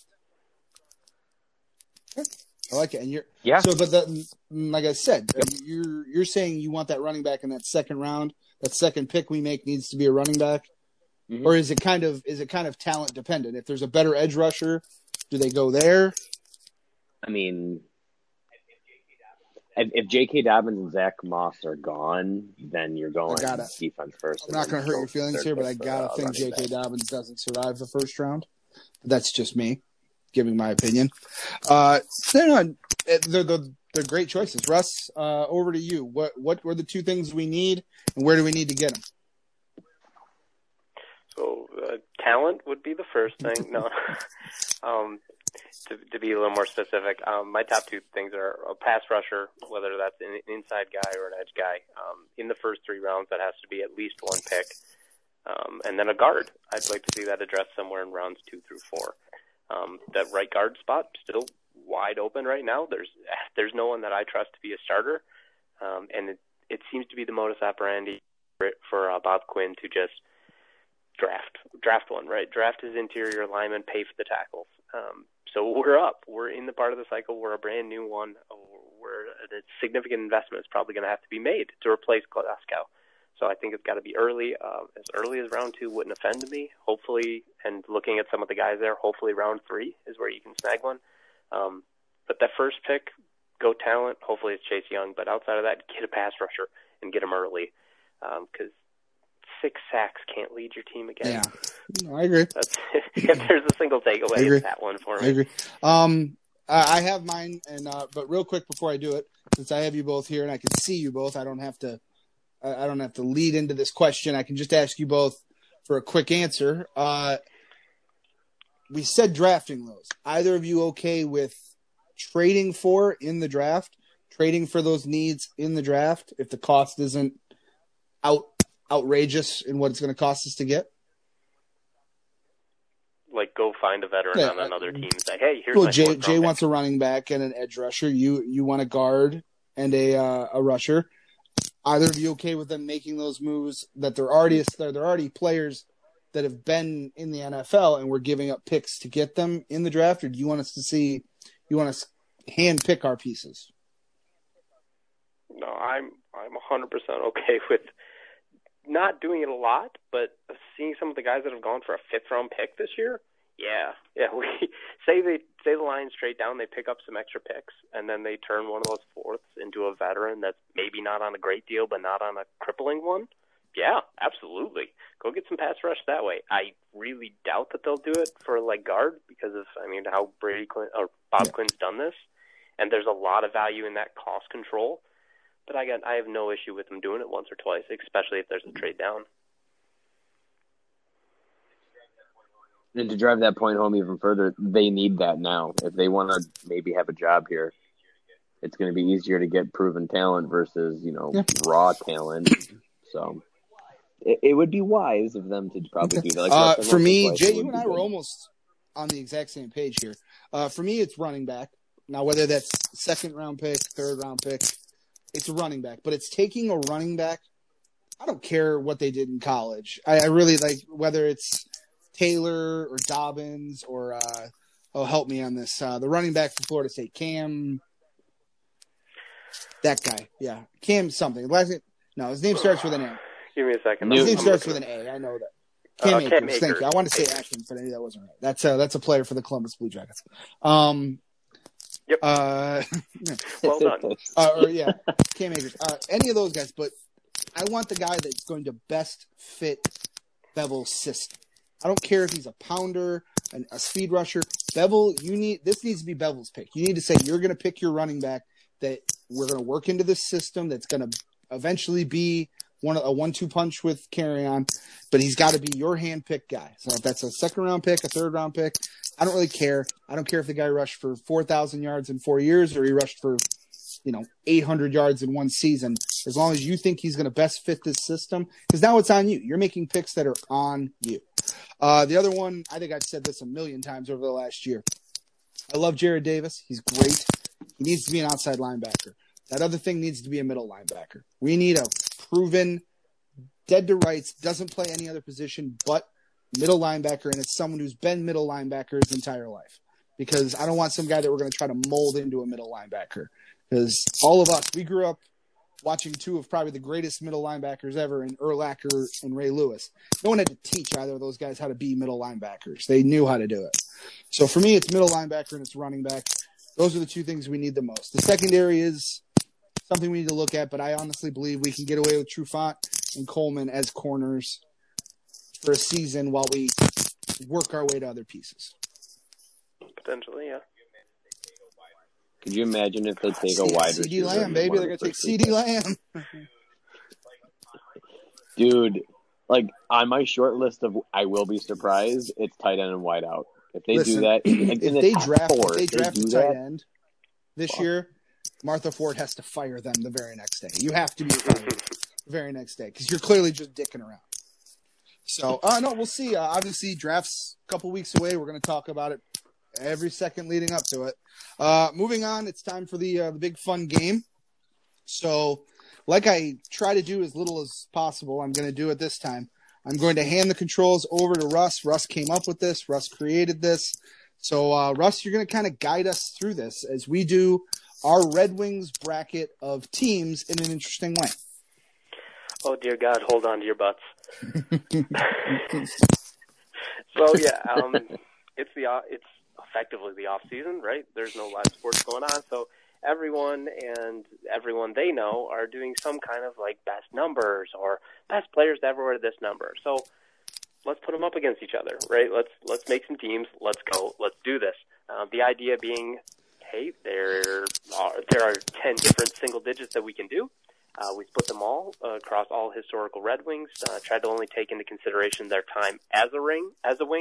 I like it. And you're yeah. So, but the, like I said, yep. you're you're saying you want that running back in that second round. That second pick we make needs to be a running back, mm-hmm. or is it kind of is it kind of talent dependent? If there's a better edge rusher, do they go there? I mean, if, if J K. Dobbins and Zach Moss are gone, then you're going defense first. I'm not going to hurt your feelings here, but I got to think J K. Dobbins doesn't survive the first round. That's just me giving my opinion. Uh, they're, not, they're, they're, they're great choices. Russ, uh, over to you. What, what were the two things we need, and where do we need to get them? So uh, talent would be the first thing. No, um, to, to be a little more specific, um, my top two things are a pass rusher, whether that's an inside guy or an edge guy. Um, in the first three rounds, that has to be at least one pick, um, and then a guard. I'd like to see that addressed somewhere in rounds two through four. Um, that right guard spot still wide open right now. There's there's no one that I trust to be a starter, um, and it, it seems to be the modus operandi for, for uh, Bob Quinn to just draft, draft one, right? Draft his interior lineman, pay for the tackles. Um, so we're up. We're in the part of the cycle where a brand new one, where a significant investment is probably going to have to be made to replace Glasgow. So I think it's got to be early. Uh, as early as round two wouldn't offend me. Hopefully, and looking at some of the guys there, hopefully round three is where you can snag one. Um, but that first pick, go talent. Hopefully it's Chase Young. But outside of that, get a pass rusher and get him early, because um, six sacks can't lead your team again. Yeah, no, I agree. That's, if there's a single takeaway, it's that one for me. I agree. Um, Uh, I have mine, and uh, but real quick before I do it, since I have you both here and I can see you both, I don't have to. I don't have to lead into this question. I can just ask you both for a quick answer. Uh, we said drafting those. Either of you okay with trading for in the draft, trading for those needs in the draft if the cost isn't out outrageous in what it's going to cost us to get? Like, go find a veteran Yeah, on another team and say, hey, here's well, my Jay, fourth Jay round wants pick. a running back and an edge rusher. You you want a guard and a uh, a rusher. Either of you okay with them making those moves that they're already they're, they're already players that have been in the N F L and we're giving up picks to get them in the draft, or do you want us to see you want us hand pick our pieces? No, I'm I'm one hundred percent okay with not doing it a lot, but seeing some of the guys that have gone for a fifth round pick this year. Yeah, yeah. We say they say the Lions trade down, they pick up some extra picks, and then they turn one of those fourths into a veteran that's maybe not on a great deal, but not on a crippling one. Yeah, absolutely. Go get some pass rush that way. I really doubt that they'll do it for like guard because of I mean how Brady Quinn or Bob Yeah. Quinn's done this, and there's a lot of value in that cost control. But I got I have no issue with them doing it once or twice, especially if there's a trade down. And to drive that point home even further, they need that now. If they want to maybe have a job here, it's going to be easier to get proven talent versus, you know, Yeah. raw talent. So it, it would be wise of them to probably do that. Like Uh, Russ said for once or me, twice, Jay, it would you and be I were good. almost on the exact same page here. Uh, for me, it's running back. Now, whether that's second round pick, third round pick, it's a running back. But it's taking a running back. I don't care what they did in college. I, I really like whether it's Taylor or Dobbins or uh, oh, help me on this. Uh, the running back for Florida State, Cam. That guy, yeah, Cam something. Last name, no, his name starts with an A. Give me a second. His Newton. name I'm starts with looking an A. I know that. Uh, Cam Cam Akers, thank Akers. you. I want to say Atkins, but I knew that wasn't right. That's a that's a player for the Columbus Blue Jackets. Um, Yep. Uh, Well done. uh, or yeah, Cam Akers. Uh, any of those guys, but I want the guy that's going to best fit Bevel's system. I don't care if he's a pounder, an, a speed rusher. Bevel, you need this needs to be Bevel's pick. You need to say you're going to pick your running back that we're going to work into this system that's going to eventually be one a one-two punch with carry on, but he's got to be your hand-picked guy. So if that's a second-round pick, a third-round pick, I don't really care. I don't care if the guy rushed for four thousand yards in four years or he rushed for, you know, eight hundred yards in one season. As long as you think he's going to best fit this system, because now it's on you. You're making picks that are on you. Uh, the other one, I think I've said this a million times over the last year. I love Jared Davis. He's great. He needs to be an outside linebacker. That other thing needs to be a middle linebacker. We need a proven, dead to rights, doesn't play any other position but middle linebacker, and it's someone who's been middle linebacker his entire life. Because I don't want some guy that we're going to try to mold into a middle linebacker. Because all of us, we grew up watching two of probably the greatest middle linebackers ever in Urlacher and Ray Lewis. No one had to teach either of those guys how to be middle linebackers. They knew how to do it. So for me, it's middle linebacker and it's running back. Those are the two things we need the most. The secondary is something we need to look at, but I honestly believe we can get away with Trufant and Coleman as corners for a season while we work our way to other pieces. Potentially, yeah. Could you imagine if they take a wide receiver? CeeDee Lamb, in baby. one They're of going the to take first CeeDee picks? Lamb. Dude, like on my short list of I will be surprised, it's tight end and wide out. If they Listen, do that, like, in if the they top draft, four, if they if draft do a tight that, end this fuck. year, Martha Ford has to fire them the very next day. You have to be fired the very next day because you're clearly just dicking around. So, uh, no, we'll see. Uh, obviously, draft's a couple weeks away. We're going to talk about it every second leading up to it. Uh, moving on, it's time for the uh, the big fun game. So, like I try to do as little as possible, I'm going to do it this time. I'm going to hand the controls over to Russ. Russ came up with this. Russ created this. So, uh, Russ, you're going to kind of guide us through this as we do our Red Wings bracket of teams in an interesting way. Oh, dear God, hold on to your butts. So, yeah, um, it's the uh, it's effectively the off season, right? There's no live sports going on, so everyone and everyone they know are doing some kind of like best numbers or best players to ever wear this number. So let's put them up against each other, right? Let's let's make some teams. Let's go. Let's do this. Uh, the idea being hey, there are, there are ten different single digits that we can do. Uh, we split them all uh, across all historical Red Wings, uh, tried to only take into consideration their time as a ring, as a wing.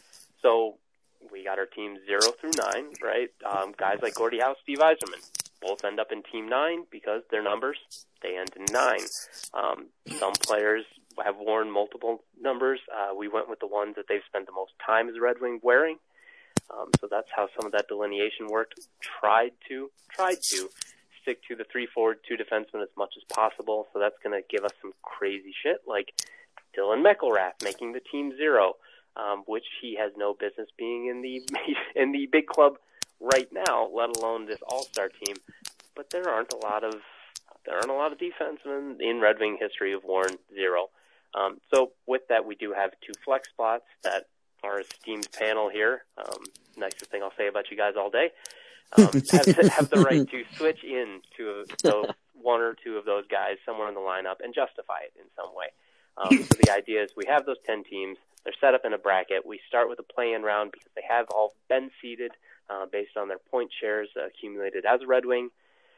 So we got our teams zero through nine, right? Um, guys like Gordie Howe, Steve Yzerman, both end up in team nine because their numbers, they end in nine. Um, some players have worn multiple numbers. Uh, we went with the ones that they've spent the most time as a Red Wing wearing. Um, so that's how some of that delineation worked. Tried to, tried to stick to the three forward, two defensemen as much as possible. So that's going to give us some crazy shit like Dylan McElrath making the team zero. Um, which he has no business being in the in the big club right now, let alone this all-star team. But there aren't a lot of there aren't a lot of defensemen in Red Wing history who've worn zero. Um, so with that, we do have two flex spots that our esteemed panel here. Um, nicest thing I'll say about you guys all day. Um, have, have the right to switch in to those one or two of those guys somewhere in the lineup and justify it in some way. Um, so the idea is we have those ten teams. They're set up in a bracket. We start with a play-in round because they have all been seeded uh, based on their point shares uh, accumulated as a Red Wing.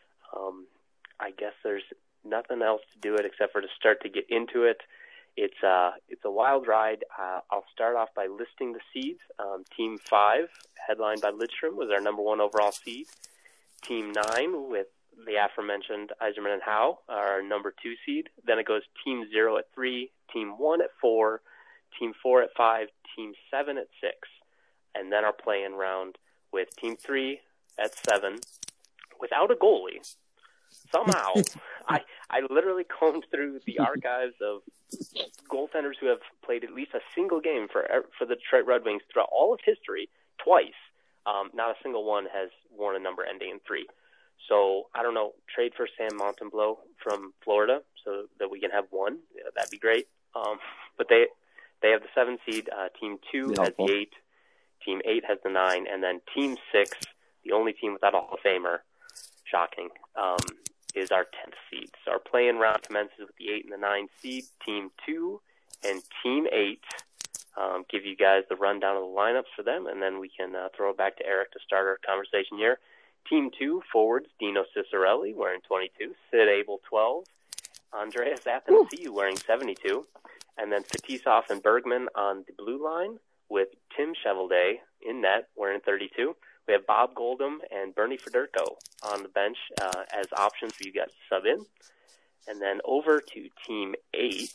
Um, I guess there's nothing else to do it except for to start to get into it. It's uh, it's a wild ride. Uh, I'll start off by listing the seeds. Um, Team five, headlined by Lidstrom, was our number one overall seed. Team nine, with the aforementioned Yzerman and Howe, our number two seed. Then it goes Team zero at three, Team one at four, Team four at five, Team seven at six, and then our play-in round with Team three at seven, without a goalie. Somehow, I I literally combed through the archives of goaltenders who have played at least a single game for for the Detroit Red Wings throughout all of history, twice. Um, not a single one has worn a number ending in three. So, I don't know, trade for Sam Montembeault from Florida so that we can have one. Yeah, that'd be great. Um, but they they have the seven seed. Uh, team two has the eight. Team eight has the nine. And then Team six, the only team without a Hall of Famer, shocking, um, is our tenth seed. So our play-in round commences with the eight and the nine seed. Team two and Team eight. Um, give you guys the rundown of the lineups for them, and then we can uh, throw it back to Eric to start our conversation here. Team two, forwards, Dino Ciccarelli wearing twenty-two, Sid Abel twelve, Andreas Athanasiou wearing seventy-two, and then Fetisov and Bergman on the blue line with Tim Cheveldae in net wearing thirty-two. We have Bob Goldham and Bernie Federko on the bench uh, as options for you guys to sub in. And then over to Team eight,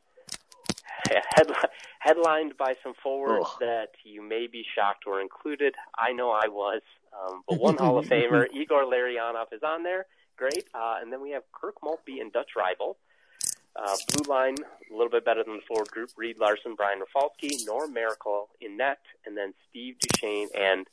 headli- headlined by some forwards Ugh. that you may be shocked were included. I know I was. Um, but one Hall of Famer, Igor Larionov, is on there. Great. Uh, and then we have Kirk Maltby and Dutch Rival. Uh, blue line, a little bit better than the forward group. Reed Larson, Brian Rafalski, Norm Miracle in net, and then Steve Duchesne and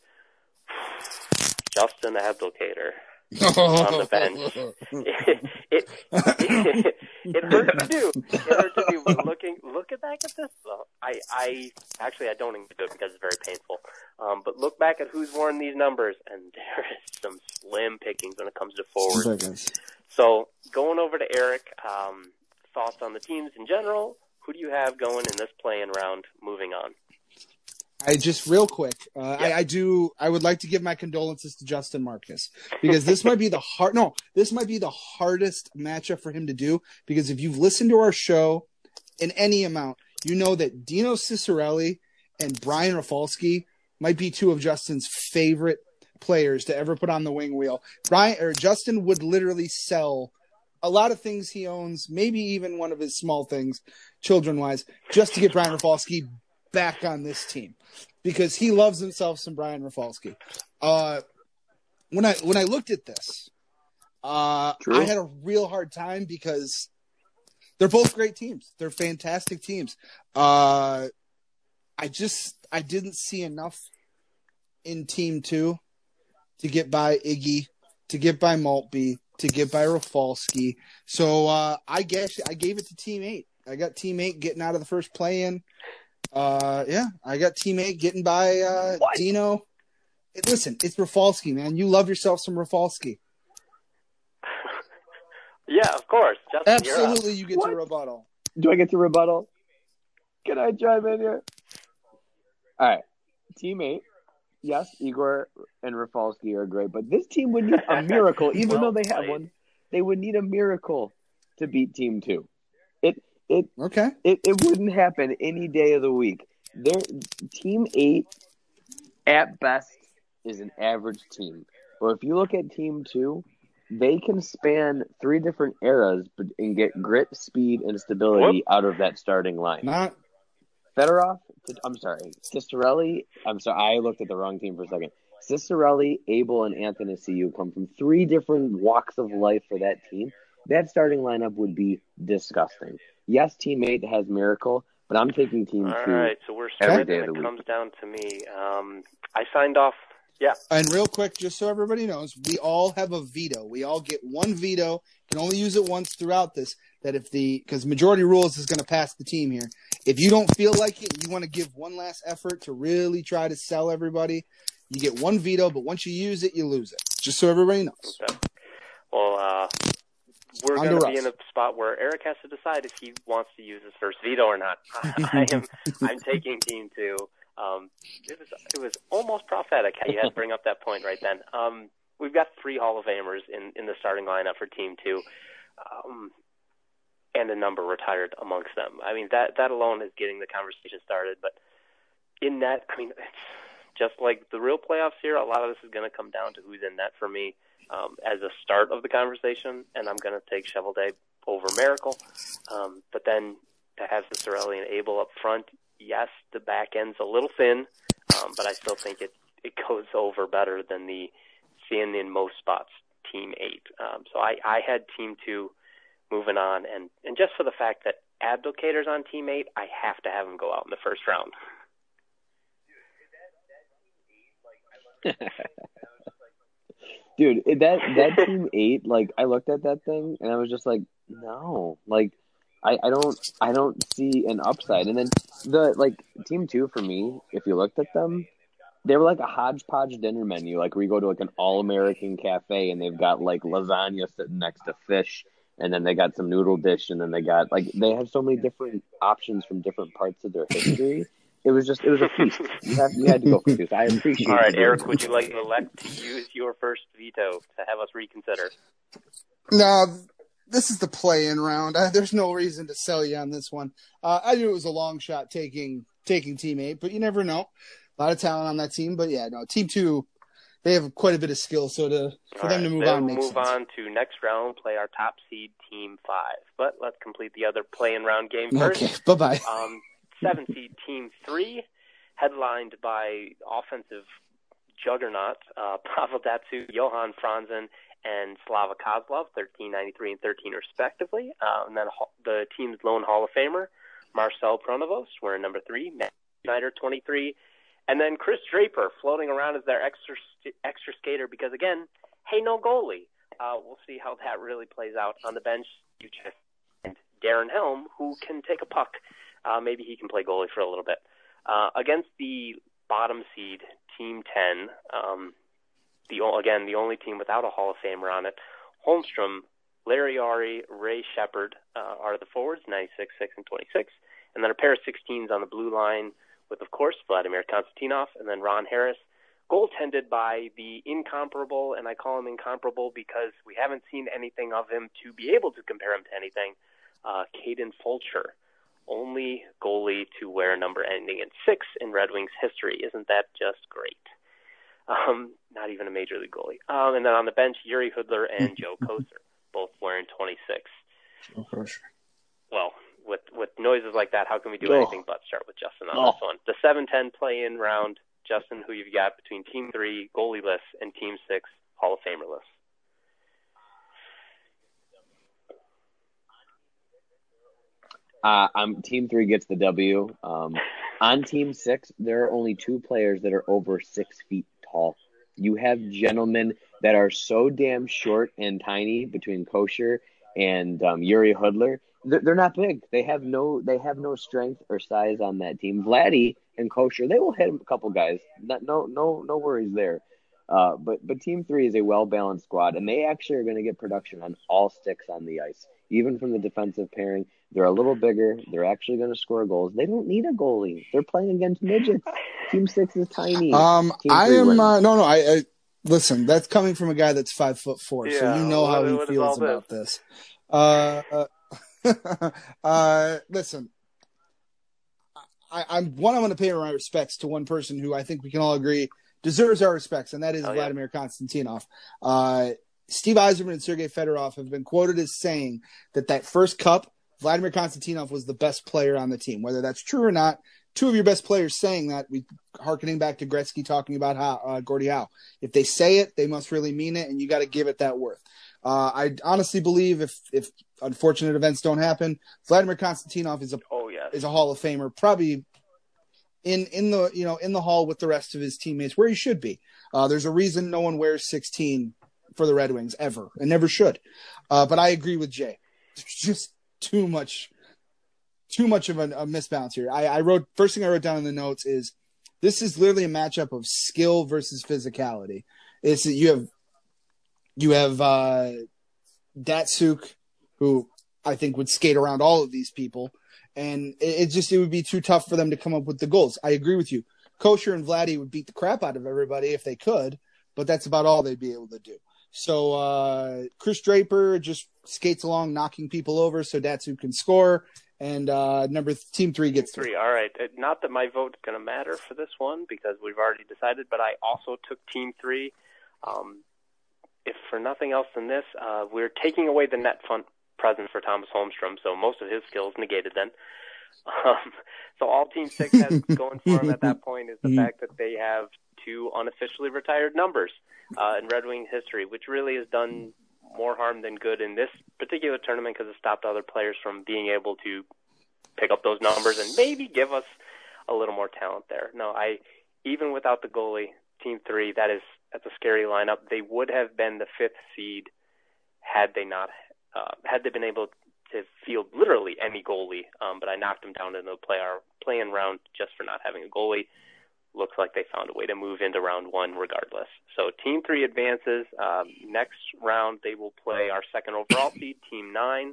Justin Abdelkader on the bench. It, it, it, it hurt to do. It hurt to do. Looking, look at back at this. Uh, I, I actually I don't include it because it's very painful. Um, but look back at who's worn these numbers, and there is some slim pickings when it comes to forwards. So going over to Eric, um, thoughts on the teams in general. Who do you have going in this play-in round? Moving on. I just real quick, uh, yeah. I, I do. I would like to give my condolences to Justin Marcus because this might be the hard. No, this might be the hardest matchup for him to do because if you've listened to our show in any amount, you know that Dino Ciccarelli and Brian Rafalski might be two of Justin's favorite players to ever put on the wing wheel. Brian or Justin would literally sell a lot of things he owns, maybe even one of his small things, children-wise, just to get Brian Rafalski back on this team because he loves himself some Brian Rafalski. Uh, when I when I looked at this, uh, I had a real hard time because they're both great teams. They're fantastic teams. Uh, I just I didn't see enough in Team Two to get by Iggy, to get by Maltby, to get by Rafalski. So uh, I guess I gave it to Team Eight. I got Team Eight getting out of the first play-in. Uh, yeah, I got Team Eight getting by uh, Dino. It, listen, it's Rafalski, man. You love yourself some Rafalski. Yeah, of course. Justin, absolutely, you get what? to rebuttal. Do I get to rebuttal? Can I chime in here? All right, Team Eight. yes, Igor and Rafalski are great, but this team would need a miracle, even well though they have played. one. They would need a miracle to beat Team Two. It it Okay. it, it wouldn't happen any day of the week. Their Team Eight, at best, is an average team. But if you look at Team Two, they can span three different eras and get grit, speed, and stability out of that starting line. Not Fedorov, I'm sorry, Cicerelli, I'm sorry, I looked at the wrong team for a second. Cicerelli, Abel, and Anthony Ciu come from three different walks of life for that team. That starting lineup would be disgusting. Yes, Team eight has Miracle, but I'm taking Team All two right, so we're every split, day and of the it week. comes down to me. Um, I signed off. Yeah. And real quick, just so everybody knows, we all have a veto. We all get one veto. Can only use it once throughout this. That if the because majority rules is going to pass the team here. If you don't feel like it, you want to give one last effort to really try to sell everybody. You get one veto, but once you use it, you lose it. Just so everybody knows. Okay. Well, uh, we're On going to to be Russ. in a spot where Eric has to decide if he wants to use his first veto or not. I am. I'm taking Team Two. Um, it was it was almost prophetic how you had to bring up that point right then. Um, we've got three Hall of Famers in, in the starting lineup for Team Two, um, and a number retired amongst them. I mean, that that alone is getting the conversation started. But in net, I mean, it's just like the real playoffs here. A lot of this is going to come down to who's in net for me um, as a start of the conversation, and I'm going to take Shovelday over Miracle. Um, but then to have Cicerelli and Abel up front, yes, the back end's a little thin, um, but I still think it, it goes over better than the thin in most spots Team eight. Um, so I, I had Team two moving on, and, and just for the fact that Abdelkader's on Team eight, I have to have him go out in the first round. Dude, that that Team eight, like, I looked at that thing, and I was just like, no. Like, I, I don't I don't see an upside. And then the like Team two for me, if you looked at them, they were like a hodgepodge dinner menu, like where you go to like an all American cafe and they've got like lasagna sitting next to fish, and then they got some noodle dish, and then they got like they have so many different options from different parts of their history. It was just it was a feast. You have you had to go for this. I appreciate All right, you Eric, doing would it. you like to elect to use your first veto to have us reconsider? No, this is the play-in round. Uh, there's no reason to sell you on this one. Uh, I knew it was a long shot taking taking Team eight, but you never know. A lot of talent on that team, but yeah, no, Team two, they have quite a bit of skill, so to for All them right, to move then on we'll makes move sense. on to next round, play our top seed Team five. But let's complete the other play-in round game first. Okay, bye-bye. Um, seven seed Team three, headlined by offensive juggernaut uh, Pavel Datsyuk, Johan Franzen, and Slava Kozlov, thirteen ninety-three and thirteen respectively. Uh, and then the team's lone Hall of Famer, Marcel Pronovost, we're in number three, Matt Schneider, twenty-three. And then Chris Draper floating around as their extra extra skater because, again, hey, no goalie. Uh, we'll see how that really plays out on the bench. And Darren Helm, who can take a puck. Uh, maybe he can play goalie for a little bit. Uh, against the bottom seed, Team ten, um, the again, the only team without a Hall of Famer on it, Holmstrom, Larry Ari, Ray Shepard uh, are the forwards, ninety-six, six, and twenty-six. And then a pair of sixteens on the blue line with, of course, Vladimir Konstantinov and then Ron Harris, goaltended by the incomparable, and I call him incomparable because we haven't seen anything of him to be able to compare him to anything, uh, Caden Fulcher. Only goalie to wear a number ending in six in Red Wings history. Isn't that just great? Um, not even a major league goalie. Um, and then on the bench, Yuri Hudler and Joe Koser, both wearing twenty-six. Oh, for sure. Well, with with noises like that, how can we do Oh. anything but start with Justin on Oh. this one? The seven ten play-in round, Justin, who you've got between Team three, goalie lists, and Team six, Hall of Famer lists. Uh, I'm Team Three gets the W. Um, on Team Six, there are only two players that are over six feet tall. You have gentlemen that are so damn short and tiny between Kosher and um, Yuri Hudler. They're, they're not big. They have no. They have no strength or size on that team. Vladdy and Kosher, they will hit a couple guys. Not, no, no, no worries there. Uh, but but Team Three is a well balanced squad, and they actually are going to get production on all sticks on the ice. even from the defensive pairing. They're a little bigger. They're actually going to score goals. They don't need a goalie. They're playing against midgets. Team six is tiny. Um, Team I three am wins. uh, no, no. I, I listen. That's coming from a guy that's five foot four, Yeah, so you know what- how he what is feels all about this. Uh, uh, uh, listen. I, I'm one. I want to pay my respects to one person who I think we can all agree deserves our respects, and that is Oh, yeah. Vladimir Konstantinov. Uh, Steve Yzerman and Sergei Fedorov have been quoted as saying that that first cup, Vladimir Konstantinov was the best player on the team. Whether that's true or not, two of your best players saying that, we harkening back to Gretzky talking about how, uh, Gordie Howe. If they say it, they must really mean it, and you got to give it that worth. Uh, I honestly believe if if unfortunate events don't happen, Vladimir Konstantinov is a Oh, yes. is a Hall of Famer, probably in in the you know in the hall with the rest of his teammates where he should be. Uh, there's a reason no one wears sixteen for the Red Wings ever, and never should. Uh, but I agree with Jay. There's just too much, too much of a, a misbalance here. I, I wrote first thing I wrote down in the notes is this is literally a matchup of skill versus physicality. It's you have you have uh, Datsuk, who I think would skate around all of these people. And it, it just it would be too tough for them to come up with the goals. I agree with you. Kosher and Vladdy would beat the crap out of everybody if they could, but that's about all they'd be able to do. So uh, Chris Draper just skates along, knocking people over so Datsu can score. And uh, number th- team three gets Three. three. All right. Uh, Not that my vote's going to matter for this one because we've already decided, but I also took team three. Um, if for nothing else than this, uh, we're taking away the net front presence for Thomas Holmstrom, so most of his skills negated then. Um, so all Team Six has going for him at that point is the fact that they have two unofficially retired numbers uh, in Red Wings history, which really has done more harm than good in this particular tournament because it stopped other players from being able to pick up those numbers and maybe give us a little more talent there. No, I even without the goalie, Team Three, that is that's a scary lineup. They would have been the fifth seed had they not. Uh, had they been able to field literally any goalie, um, but I knocked them down in the play our play-in round just for not having a goalie. Looks like they found a way to move into round one regardless. So Team three advances. Um, next round they will play our second overall seed, Team nine.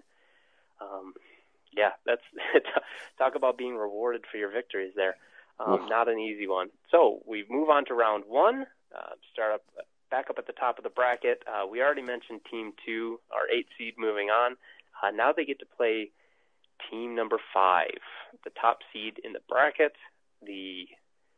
Um, yeah, that's talk about being rewarded for your victories there. Um, not an easy one. So we move on to round one. Uh, start up. Back up at the top of the bracket, uh, we already mentioned Team two, our eight seed moving on. Uh, now they get to play Team number five, the top seed in the bracket. The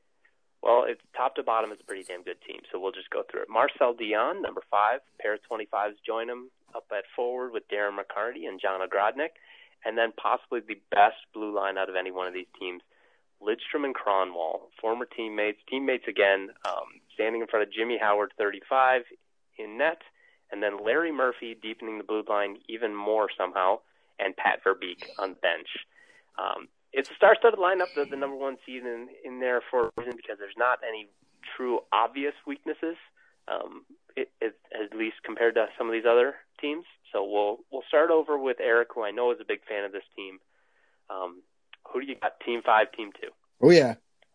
well, it's top to bottom is a pretty damn good team, so we'll just go through it. Marcel Dion, number five, pair of twenty-fives join him up at forward with Darren McCarty and John Ogrodnik, and then possibly the best blue line out of any one of these teams. Lidstrom and Cronwall, former teammates, teammates again, um, standing in front of Jimmy Howard, thirty-five, in net, and then Larry Murphy deepening the blue line even more somehow, and Pat Verbeek on the bench. Um, it's a star-studded lineup, the, the number one seed in, in there for a reason because there's not any true obvious weaknesses, um, it, it, at least compared to some of these other teams. So we'll we'll start over with Eric, who I know is a big fan of this team. Um, Who do you got? Team five, team two. Oh, yeah.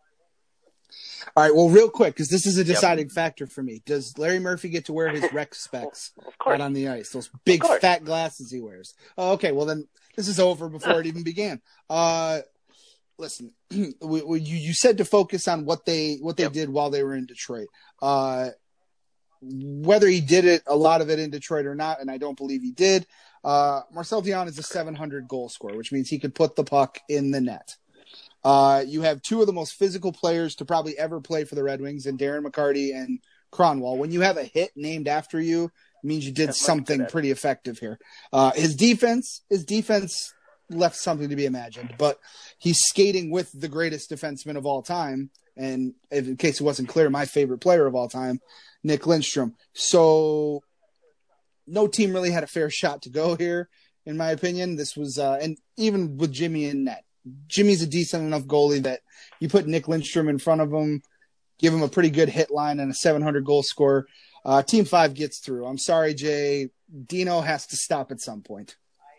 All right, well, real quick, because this is a deciding yep. factor for me. Does Larry Murphy get to wear his rec specs well, of course. out on the ice? Those big, fat glasses he wears. Oh, okay, well, then this is over before it even began. Uh, listen, we, we, you, you said to focus on what they what they yep. did while they were in Detroit. Uh, whether he did it, a lot of it in Detroit or not, and I don't believe he did, uh, Marcel Dion is a seven hundred goal scorer, which means he could put the puck in the net. Uh, you have two of the most physical players to probably ever play for the Red Wings in Darren McCarty and Cronwall. When you have a hit named after you, it means you did That's something pretty effective here. Uh, his defense, his defense left something to be imagined, but he's skating with the greatest defenseman of all time. And in case it wasn't clear, my favorite player of all time, Nick Lindstrom. So no team really had a fair shot to go here, in my opinion. This was, uh, and even with Jimmy in net, Jimmy's a decent enough goalie that you put Nick Lindstrom in front of him, give him a pretty good hit line and a seven hundred goal score. Uh, team five gets through. I'm sorry, Jay. Dino has to stop at some point.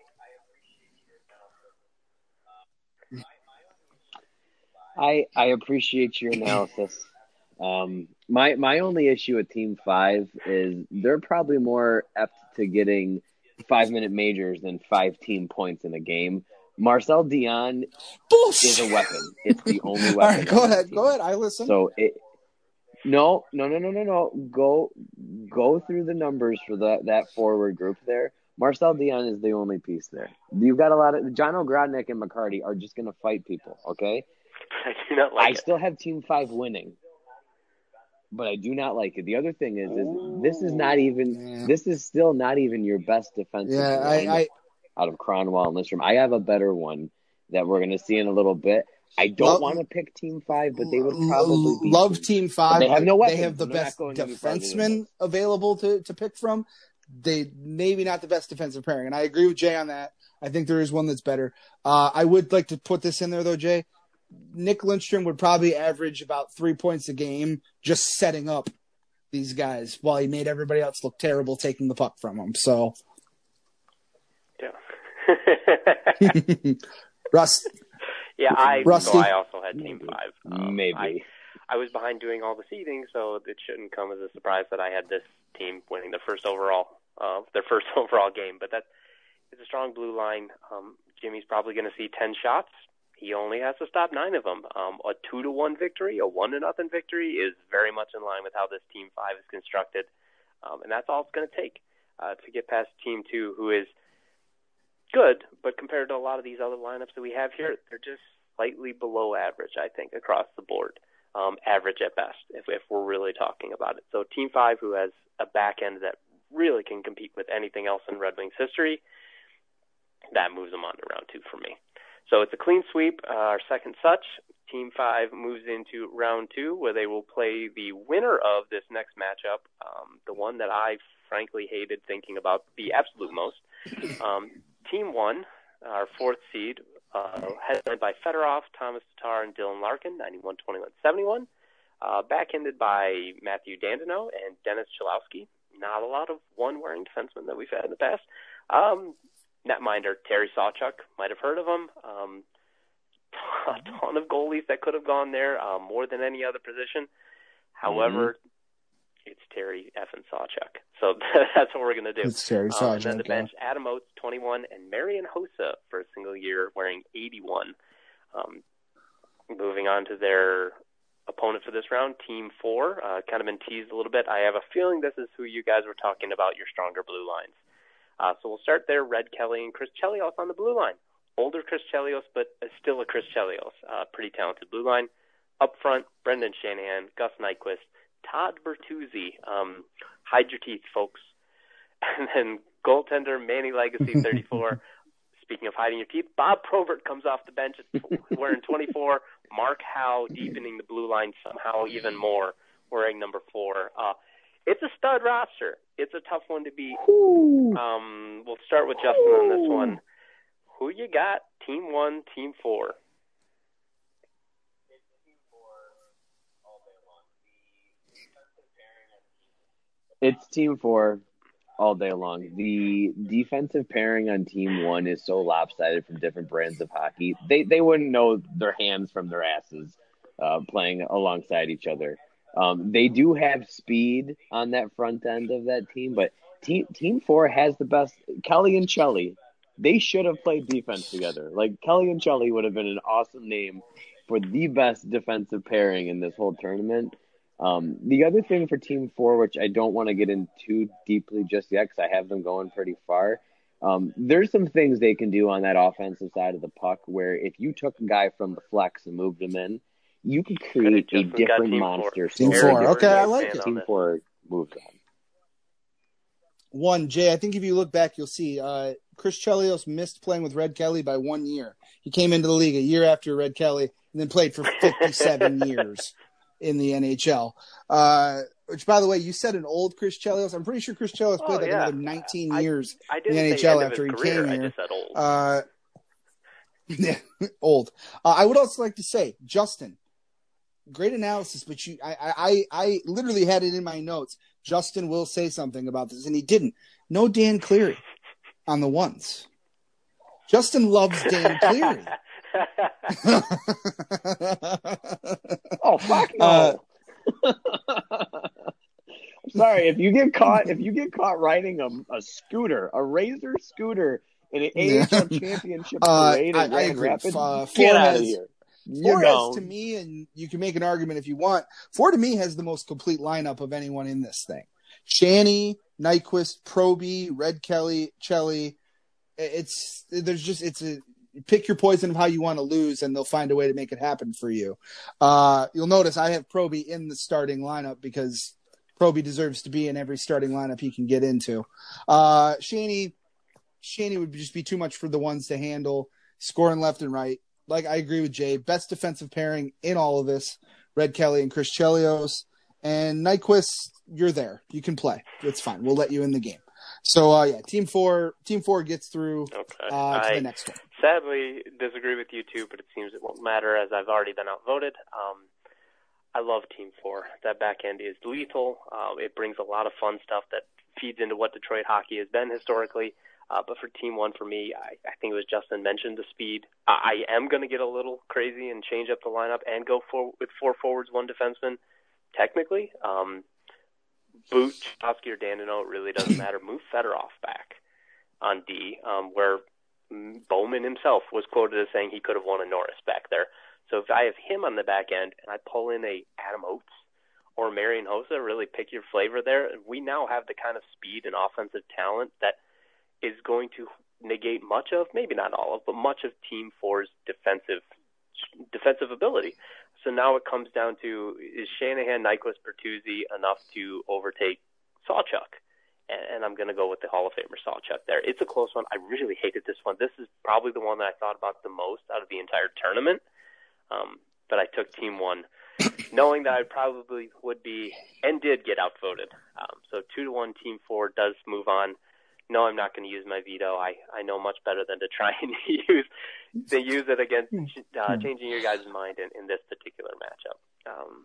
I I appreciate your analysis. Um, my my only issue with Team Five is they're probably more apt to getting five-minute majors than five team points in a game. Marcel Dion Bullshit. is a weapon. It's the only weapon. All right, go on that ahead. team. Go ahead. I listen. So it. No, no, no, no, no, no. Go, go through the numbers for that that forward group there. Marcel Dion is the only piece there. You've got a lot of John Ogrodnik and McCarty are just going to fight people. Okay. I do not like I it. still have Team Five winning, but I do not like it. The other thing is, is this is not even. Yeah. This is still not even your best defensive Yeah, line I, I out of Cronwall and Lindstrom. I have a better one that we're going to see in a little bit. I don't Love- want to pick Team Five, but they would probably be love Team Five. They have no weapons. They have the They're not best going any farther than defensemen this. available to, to pick from. They maybe not the best defensive pairing, and I agree with Jay on that. I think there is one that's better. Uh, I would like to put this in there though, Jay. Nick Lindstrom would probably average about three points a game just setting up these guys while he made everybody else look terrible taking the puck from them. So, yeah. Russ. Yeah, I Rusty. so I also had Team Maybe. Five. Um, Maybe. I, I was behind doing all the seeding, so it shouldn't come as a surprise that I had this team winning their first overall, uh, their first overall game. But that is a strong blue line. Um, Jimmy's probably going to see ten shots. He only has to stop nine of them. Um, a two to one victory, a one to nothing victory, is very much in line with how this Team Five is constructed, um, and that's all it's going to take uh, to get past Team Two, who is good, but compared to a lot of these other lineups that we have here, they're just slightly below average, I think, across the board. Um, average at best, if, if we're really talking about it. So Team Five, who has a back end that really can compete with anything else in Red Wings history, that moves them on to round two for me. So it's a clean sweep, uh, our second such. Team Five moves into round two, where they will play the winner of this next matchup, um, the one that I frankly hated thinking about the absolute most. Um, Team One, our fourth seed, uh, headed by Fedorov, Thomas Tatar, and Dylan Larkin, ninety-one, twenty-one, seventy-one. Uh, backended by Matthew Dandino and Dennis Chalowski. Not a lot of one-wearing defensemen that we've had in the past. Um, netminder Terry Sawchuk, might have heard of him. Um, a ton of goalies that could have gone there, um, more than any other position. However, mm-hmm. it's Terry effing Sawchuk. So that's what we're going to do. It's Terry um, Sawchuk. And then the bench, Adam Oates, twenty-one, and Marian Hossa for a single year wearing eighty-one. Um, moving on to their opponent for this round, Team Four, uh, kind of been teased a little bit. I have a feeling this is who you guys were talking about, your stronger blue lines. Uh, so we'll start there, Red Kelly and Chris Chelios on the blue line. Older Chris Chelios, but still a Chris Chelios. Uh, pretty talented blue line. Up front, Brendan Shanahan, Gus Nyquist, Todd Bertuzzi. Um, hide your teeth, folks. And then goaltender Manny Legacy, thirty-four. Speaking of hiding your teeth, Bob Probert comes off the bench at wearing twenty-four. Mark Howe deepening the blue line somehow even more, wearing number four. Uh, it's a stud roster. It's a tough one to beat. Um, we'll start with Justin on this one. Who you got? Team one, Team four. It's Team Four all day long. The defensive pairing on Team One is so lopsided from different brands of hockey. They they wouldn't know their hands from their asses uh, playing alongside each other. Um, they do have speed on that front end of that team, but Team Team Four has the best. Kelly and Chelly, they should have played defense together. Like Kelly and Chelly would have been an awesome name for the best defensive pairing in this whole tournament. Um, the other thing for Team Four, which I don't want to get in too deeply just yet because I have them going pretty far, um, there's some things they can do on that offensive side of the puck where if you took a guy from the flex and moved him in, you could create a different monster. Team So Four. Okay, I like it. Team Four moved on. One, Jay, I think if you look back, you'll see uh, Chris Chelios missed playing with Red Kelly by one year. He came into the league a year after Red Kelly and then played for fifty-seven years in the N H L. Uh, which, by the way, you said an old Chris Chelios. I'm pretty sure Chris Chelios played oh, like yeah. another nineteen I, years I in the N H L after he career. came I here. just said old. Uh, yeah, old. Uh, I would also like to say, Justin, great analysis, but you, I, I, I literally had it in my notes. Justin will say something about this, and he didn't. No Dan Cleary on the ones. Justin loves Dan Cleary. Oh, fuck no. Uh, I'm sorry. If you get caught, if you get caught riding a, a scooter, a Razor scooter in an A H L Yeah. championship Uh, parade I, in I Grand agree. Rapids, Uh, get Four out has, of here. You're Four has, gone. to me, and you can make an argument if you want, Four to me has the most complete lineup of anyone in this thing. Shanny, Nyquist, Proby, Red Kelly, Chelly. It's there's just it's a pick your poison of how you want to lose, and they'll find a way to make it happen for you. Uh, you'll notice I have Proby in the starting lineup because Proby deserves to be in every starting lineup he can get into. Uh, Shanny, Shanny would just be too much for the ones to handle, scoring left and right. Like, I agree with Jay. Best defensive pairing in all of this, Red Kelly and Chris Chelios. And Nyquist, you're there. You can play. It's fine. We'll let you in the game. So, uh, yeah, Team Four Team Four gets through okay. uh, to I the next one. sadly disagree with you too, but it seems it won't matter as I've already been outvoted. Um, I love Team Four. That back end is lethal. Uh, it brings a lot of fun stuff that feeds into what Detroit hockey has been historically. Uh, but for Team One, for me, I, I think it was Justin mentioned the speed. I, I am going to get a little crazy and change up the lineup and go for with four forwards, one defenseman. Technically, um, boot Chofsky or Dandino, it really doesn't matter. Move Fedorov back on D, um, where Bowman himself was quoted as saying he could have won a Norris back there. So if I have him on the back end and I pull in a Adam Oates or Marian Hossa, really pick your flavor there, we now have the kind of speed and offensive talent that is going to negate much of, maybe not all of, but much of Team Four's defensive defensive ability. So now it comes down to, is Shanahan, Nyquist, Bertuzzi enough to overtake Sawchuk? And, and I'm going to go with the Hall of Famer Sawchuk there. It's a close one. I really hated this one. This is probably the one that I thought about the most out of the entire tournament. Um, but I took Team One, knowing that I probably would be and did get outvoted. Um, so two to one, Team Four does move on. No, I'm not going to use my veto. I, I know much better than to try and use to use it against uh, changing your guys' mind in, in this particular matchup. Um,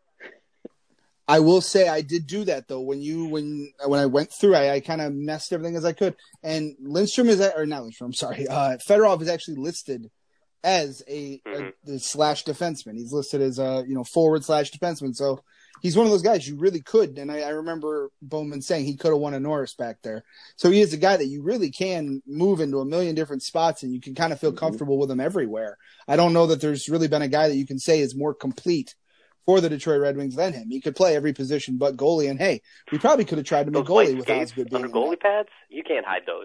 I will say I did do that though. When you when when I went through, I, I kind of messed everything as I could. And Lindstrom is or not Lindstrom. I'm sorry. Uh, Fedorov is actually listed as a, mm-hmm. a, a slash defenseman. He's listed as a you know forward slash defenseman. So he's one of those guys you really could. And I, I remember Bowman saying he could have won a Norris back there. So he is a guy that you really can move into a million different spots, and you can kind of feel mm-hmm. comfortable with him everywhere. I don't know that there's really been a guy that you can say is more complete for the Detroit Red Wings than him. He could play every position but goalie. And hey, we probably could have tried to make those goalie with Osgood being under goalie pads. You can't hide those.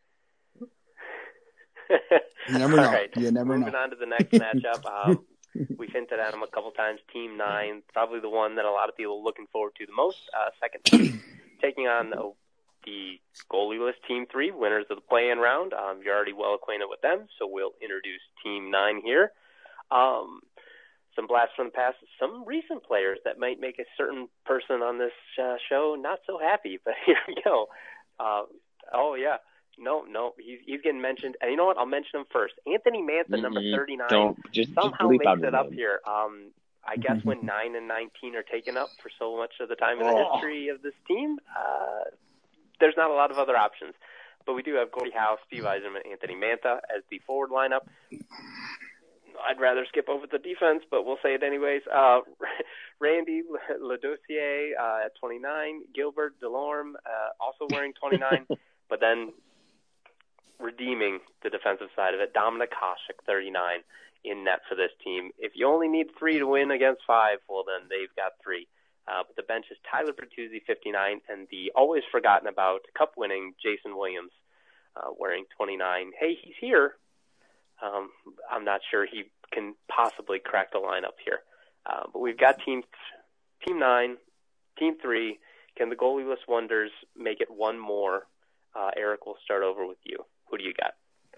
You never know. All right. You never Moving know. on to the next matchup. Um, we've hinted at him a couple times. Team Nine, probably the one that a lot of people are looking forward to the most. Uh, second team, taking on the, the goalieless Team Three, winners of the play-in round. Um, you're already well acquainted with them, so we'll introduce Team Nine here. Um, some blasts from the past, some recent players that might make a certain person on this uh, show not so happy, but here we go. Uh, oh, yeah. No, no, he's he's getting mentioned. And you know what? I'll mention him first. Anthony Mantha, mm-hmm. number thirty-nine, Don't, just, somehow just makes it up name. here. Um, I guess when nine and nineteen are taken up for so much of the time in the oh. history of this team, uh, there's not a lot of other options. But we do have Gordie Howe, Steve Yzerman, Anthony Mantha as the forward lineup. I'd rather skip over the defense, but we'll say it anyways. Uh, Randy Ladossier uh, at twenty-nine, Gilbert Delorme uh, also wearing twenty-nine, but then redeeming the defensive side of it, Dominik Hasek, thirty-nine, in net for this team. If you only need three to win against five, well, then they've got three. Uh, but the bench is Tyler Bertuzzi, fifty-nine, and the always forgotten about cup-winning Jason Williams, uh, wearing twenty-nine. Hey, he's here. Um, I'm not sure he can possibly crack the lineup here. Uh, but we've got team team nine, team three. Can the goalieless wonders make it one more? Uh, Eric, we'll start over with you. Who do you got?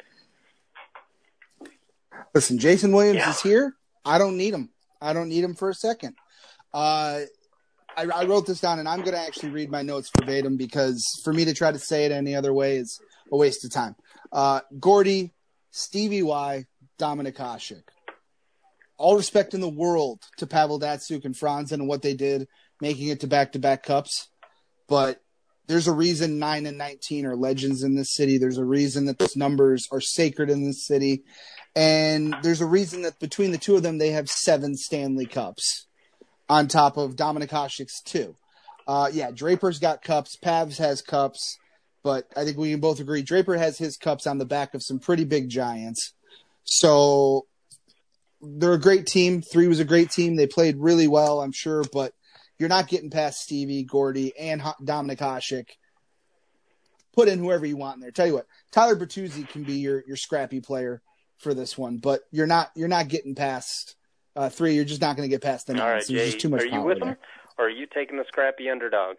Listen, Jason Williams yeah. is here. I don't need him. I don't need him for a second. Uh, I, I wrote this down, and I'm going to actually read my notes verbatim because for me to try to say it any other way is a waste of time. Uh, Gordie, Stevie Y, Dominik Hasek. All respect in the world to Pavel Datsyuk and Franzen and what they did, making it to back-to-back cups. But there's a reason nine and nineteen are legends in this city. There's a reason that those numbers are sacred in this city. And there's a reason that between the two of them, they have seven Stanley Cups on top of Dominik Hasek's two. Uh, yeah, Draper's got cups. Pavs has cups. But I think we can both agree Draper has his cups on the back of some pretty big giants. So they're a great team. Three was a great team. They played really well, I'm sure. But you're not getting past Stevie, Gordy, and Dominik Hasek. Put in whoever you want in there. Tell you what, Tyler Bertuzzi can be your, your scrappy player for this one. But you're not you're not getting past uh, three. You're just not going to get past the nine. All right, so there's Jay, just too much are you power with there. them, or are you taking the scrappy underdogs?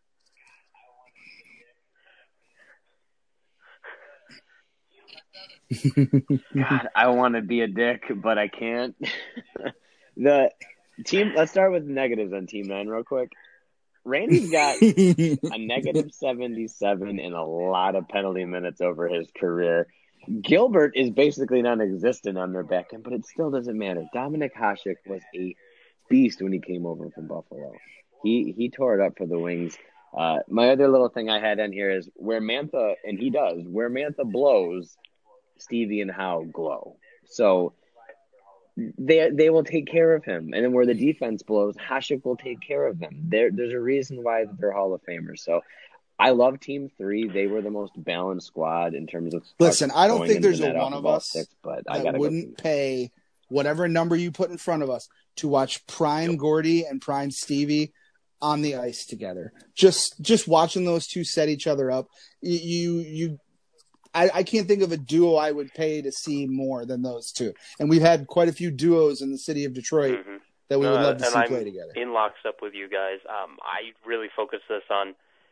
God, I want to be a dick, but I can't. The team. Let's start with the negatives on Team Nine real quick. Randy's got a negative seventy-seven and a lot of penalty minutes over his career. Gilbert is basically non-existent on their back end, but it still doesn't matter. Dominik Hasek was a beast when he came over from Buffalo. He he tore it up for the Wings. Uh, my other little thing I had in here is where Mantha, and he does, where Mantha blows, Stevie and Howe glow. So they they will take care of him. And then where the defense blows, Hasek will take care of them. There, there's a reason why they're Hall of Famers. So I love Team Three. They were the most balanced squad in terms of Listen, I don't think there's a one one of us six, but that I gotta wouldn't go pay whatever number you put in front of us to watch Prime Gordy and Prime Stevie on the ice together. Just just watching those two set each other up. You you, you I, I can't think of a duo I would pay to see more than those two. And we've had quite a few duos in the city of Detroit Mm-hmm. that we no, would love to and see I'm play together. in lockstep with you guys. Um, I really focus this on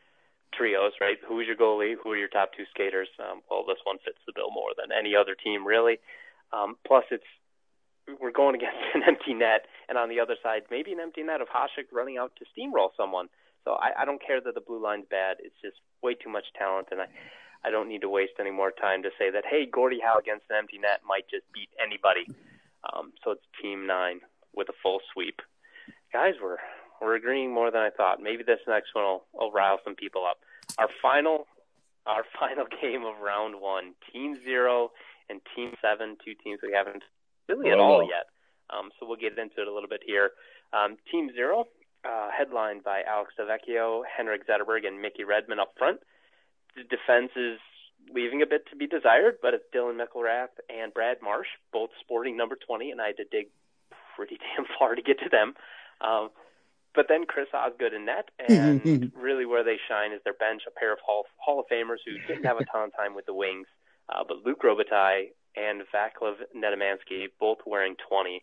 trios, right? Who is your goalie? Who are your top two skaters? Um, well, this one fits the bill more than any other team, really. Um, plus, it's we're going against an empty net, and on the other side, maybe an empty net of Hasek running out to steamroll someone. So I, I don't care that the blue line's bad. It's just way too much talent, and I, I don't need to waste any more time to say that, hey, Gordie Howe against an empty net might just beat anybody. Um, so it's Team nine with a full sweep. Guys, we're we're agreeing more than I thought. Maybe this next one will, will rile some people up. Our final our final game of round one, Team Zero and Team Seven, two teams we haven't really at all yet. Um, so we'll get into it a little bit here. Um, Team Zero, uh, headlined by Alex DeVecchio, Henrik Zetterberg, and Mickey Redmond up front. The defense is leaving a bit to be desired, but it's Dylan McElrath and Brad Marsh, both sporting number twenty, and I had to dig pretty damn far to get to them. Um, but then Chris Osgood in net, and really where they shine is their bench, a pair of Hall, Hall of Famers who didn't have a ton of time with the Wings, uh, but Luke Robitaille and Vaclav Nedomansky both wearing twenty.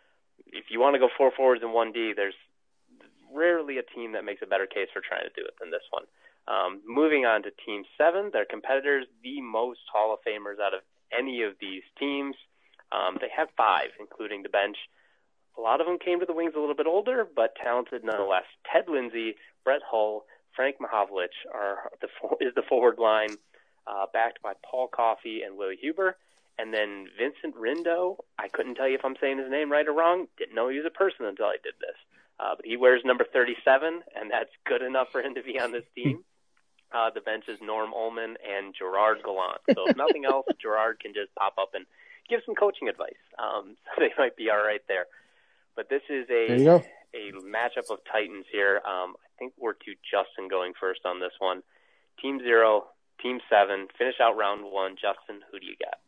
If you want to go four forwards and one D, there's rarely a team that makes a better case for trying to do it than this one. Um, moving on to Team seven, their competitors, the most Hall of Famers out of any of these teams. Um, they have five, including the bench. A lot of them came to the Wings a little bit older, but talented nonetheless. Ted Lindsay, Brett Hull, Frank Mahovlich are the is the forward line, uh, backed by Paul Coffey and Willie Huber. And then Vincent Rindo, I couldn't tell you if I'm saying his name right or wrong. Didn't know he was a person until I did this. Uh, but he wears number thirty-seven, and that's good enough for him to be on this team. Uh, the bench is Norm Ullman and Gerard Gallant. So if nothing else, Gerard can just pop up and give some coaching advice. Um, so they might be all right there. But this is a a matchup of Titans here. Um, I think we're to Justin going first on this one. Team zero, Team seven, finish out round one. Justin, who do you got?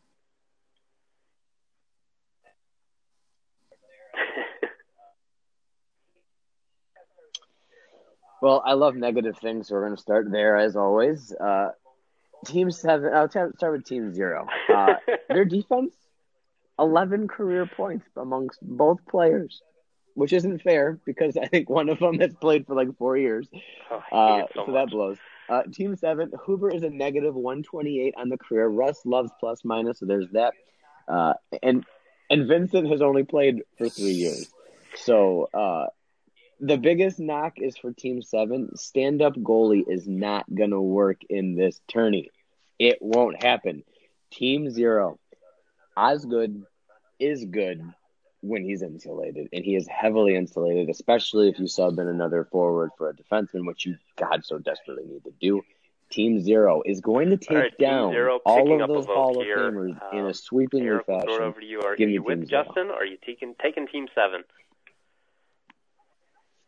Well, I love negative things, so we're going to start there as always. Uh, team seven, I'll start with Team Zero. Uh, their defense, eleven career points amongst both players, which isn't fair because I think one of them has played for like four years. Oh, uh, so so much. that blows. Uh, team seven, Huber is a negative one twenty-eight on the career. Russ loves plus minus, so there's that. Uh, and and Vincent has only played for three years. So uh, the biggest knock is for Team seven. Stand-up goalie is not going to work in this tourney. It won't happen. Team Zero, Osgood is good when he's insulated, and he is heavily insulated, especially if you sub in another forward for a defenseman, which you, God, so desperately need to do. Team Zero is going to take all right, down Zero, all of up those a Hall of here. Famers um, in a sweeping Eric, fashion. we'll throw it over to you. Are, are Give me you with Team Zero. Justin, or are you taking, taking Team seven?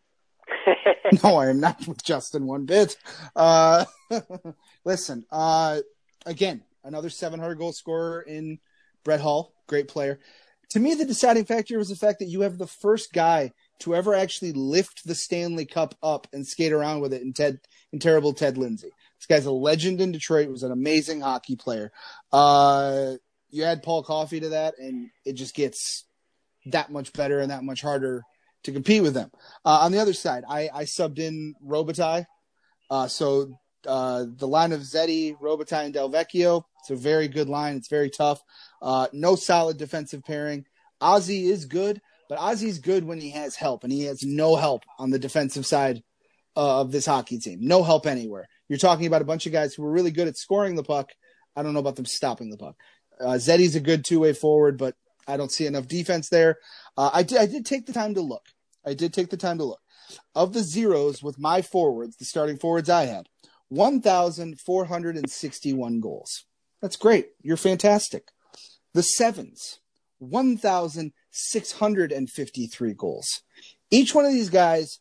No, I am not with Justin one bit. Uh, listen, uh, again, another seven hundred goal scorer in Brett Hull, great player. To me, the deciding factor was the fact that you have the first guy to ever actually lift the Stanley Cup up and skate around with it in Ted, in terrible Ted Lindsay. This guy's a legend in Detroit. Was an amazing hockey player. Uh, you add Paul Coffey to that, and it just gets that much better and that much harder to compete with them. Uh, on the other side, I, I subbed in Robitaille. Uh, so uh, the line of Zeddy, Robitaille, and Delvecchio, it's a very good line. It's very tough. Uh, no solid defensive pairing. Ozzy is good, but Ozzy's good when he has help, and he has no help on the defensive side uh, of this hockey team. No help anywhere. You're talking about a bunch of guys who are really good at scoring the puck. I don't know about them stopping the puck. Uh, Zeddy's a good two-way forward, but I don't see enough defense there. Uh, I did I did take the time to look. I did take the time to look. Of the zeros with my forwards, the starting forwards I had, one thousand four hundred sixty-one goals. That's great. You're fantastic. The sevens, one thousand six hundred fifty-three goals. Each one of these guys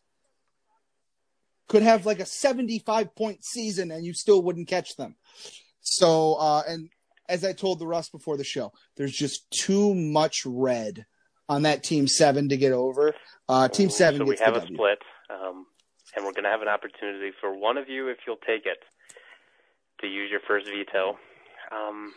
could have like a seventy-five point season and you still wouldn't catch them. So, uh, and as I told the Russ before the show, there's just too much red on that team seven to get over. Uh, team seven so we gets have the a W. split, um, and we're going to have an opportunity for one of you, if you'll take it, to use your first veto. Um,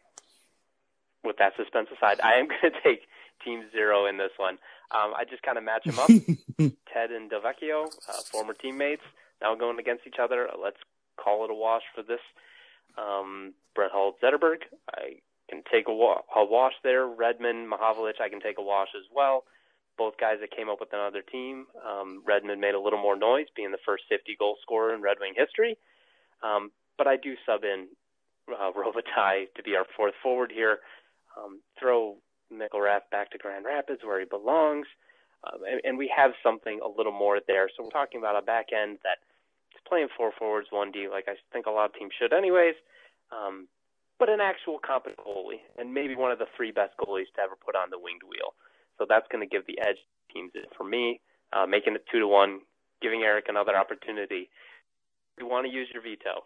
with that suspense aside, I am going to take Team Zero in this one. Um, I just kind of match them up. Ted and Delvecchio, uh, former teammates, now going against each other. Let's call it a wash for this. Um, Brett Hull, Zetterberg, I can take a, wa- a wash there. Redmond, Mahavlich, I can take a wash as well. Both guys that came up with another team. Um, Redmond made a little more noise, being the first fifty-goal scorer in Red Wing history. Um, but I do sub in uh, Robitaille to be our fourth forward here. Um, throw McElrath back to Grand Rapids where he belongs. Um, and, and we have something a little more there. So we're talking about a back end that is playing four forwards, one D, like I think a lot of teams should anyways. Um, but an actual competent goalie, and maybe one of the three best goalies to ever put on the winged wheel. So that's going to give the edge to teams for me, uh, making it two to one, giving Eric another opportunity. You want to use your veto?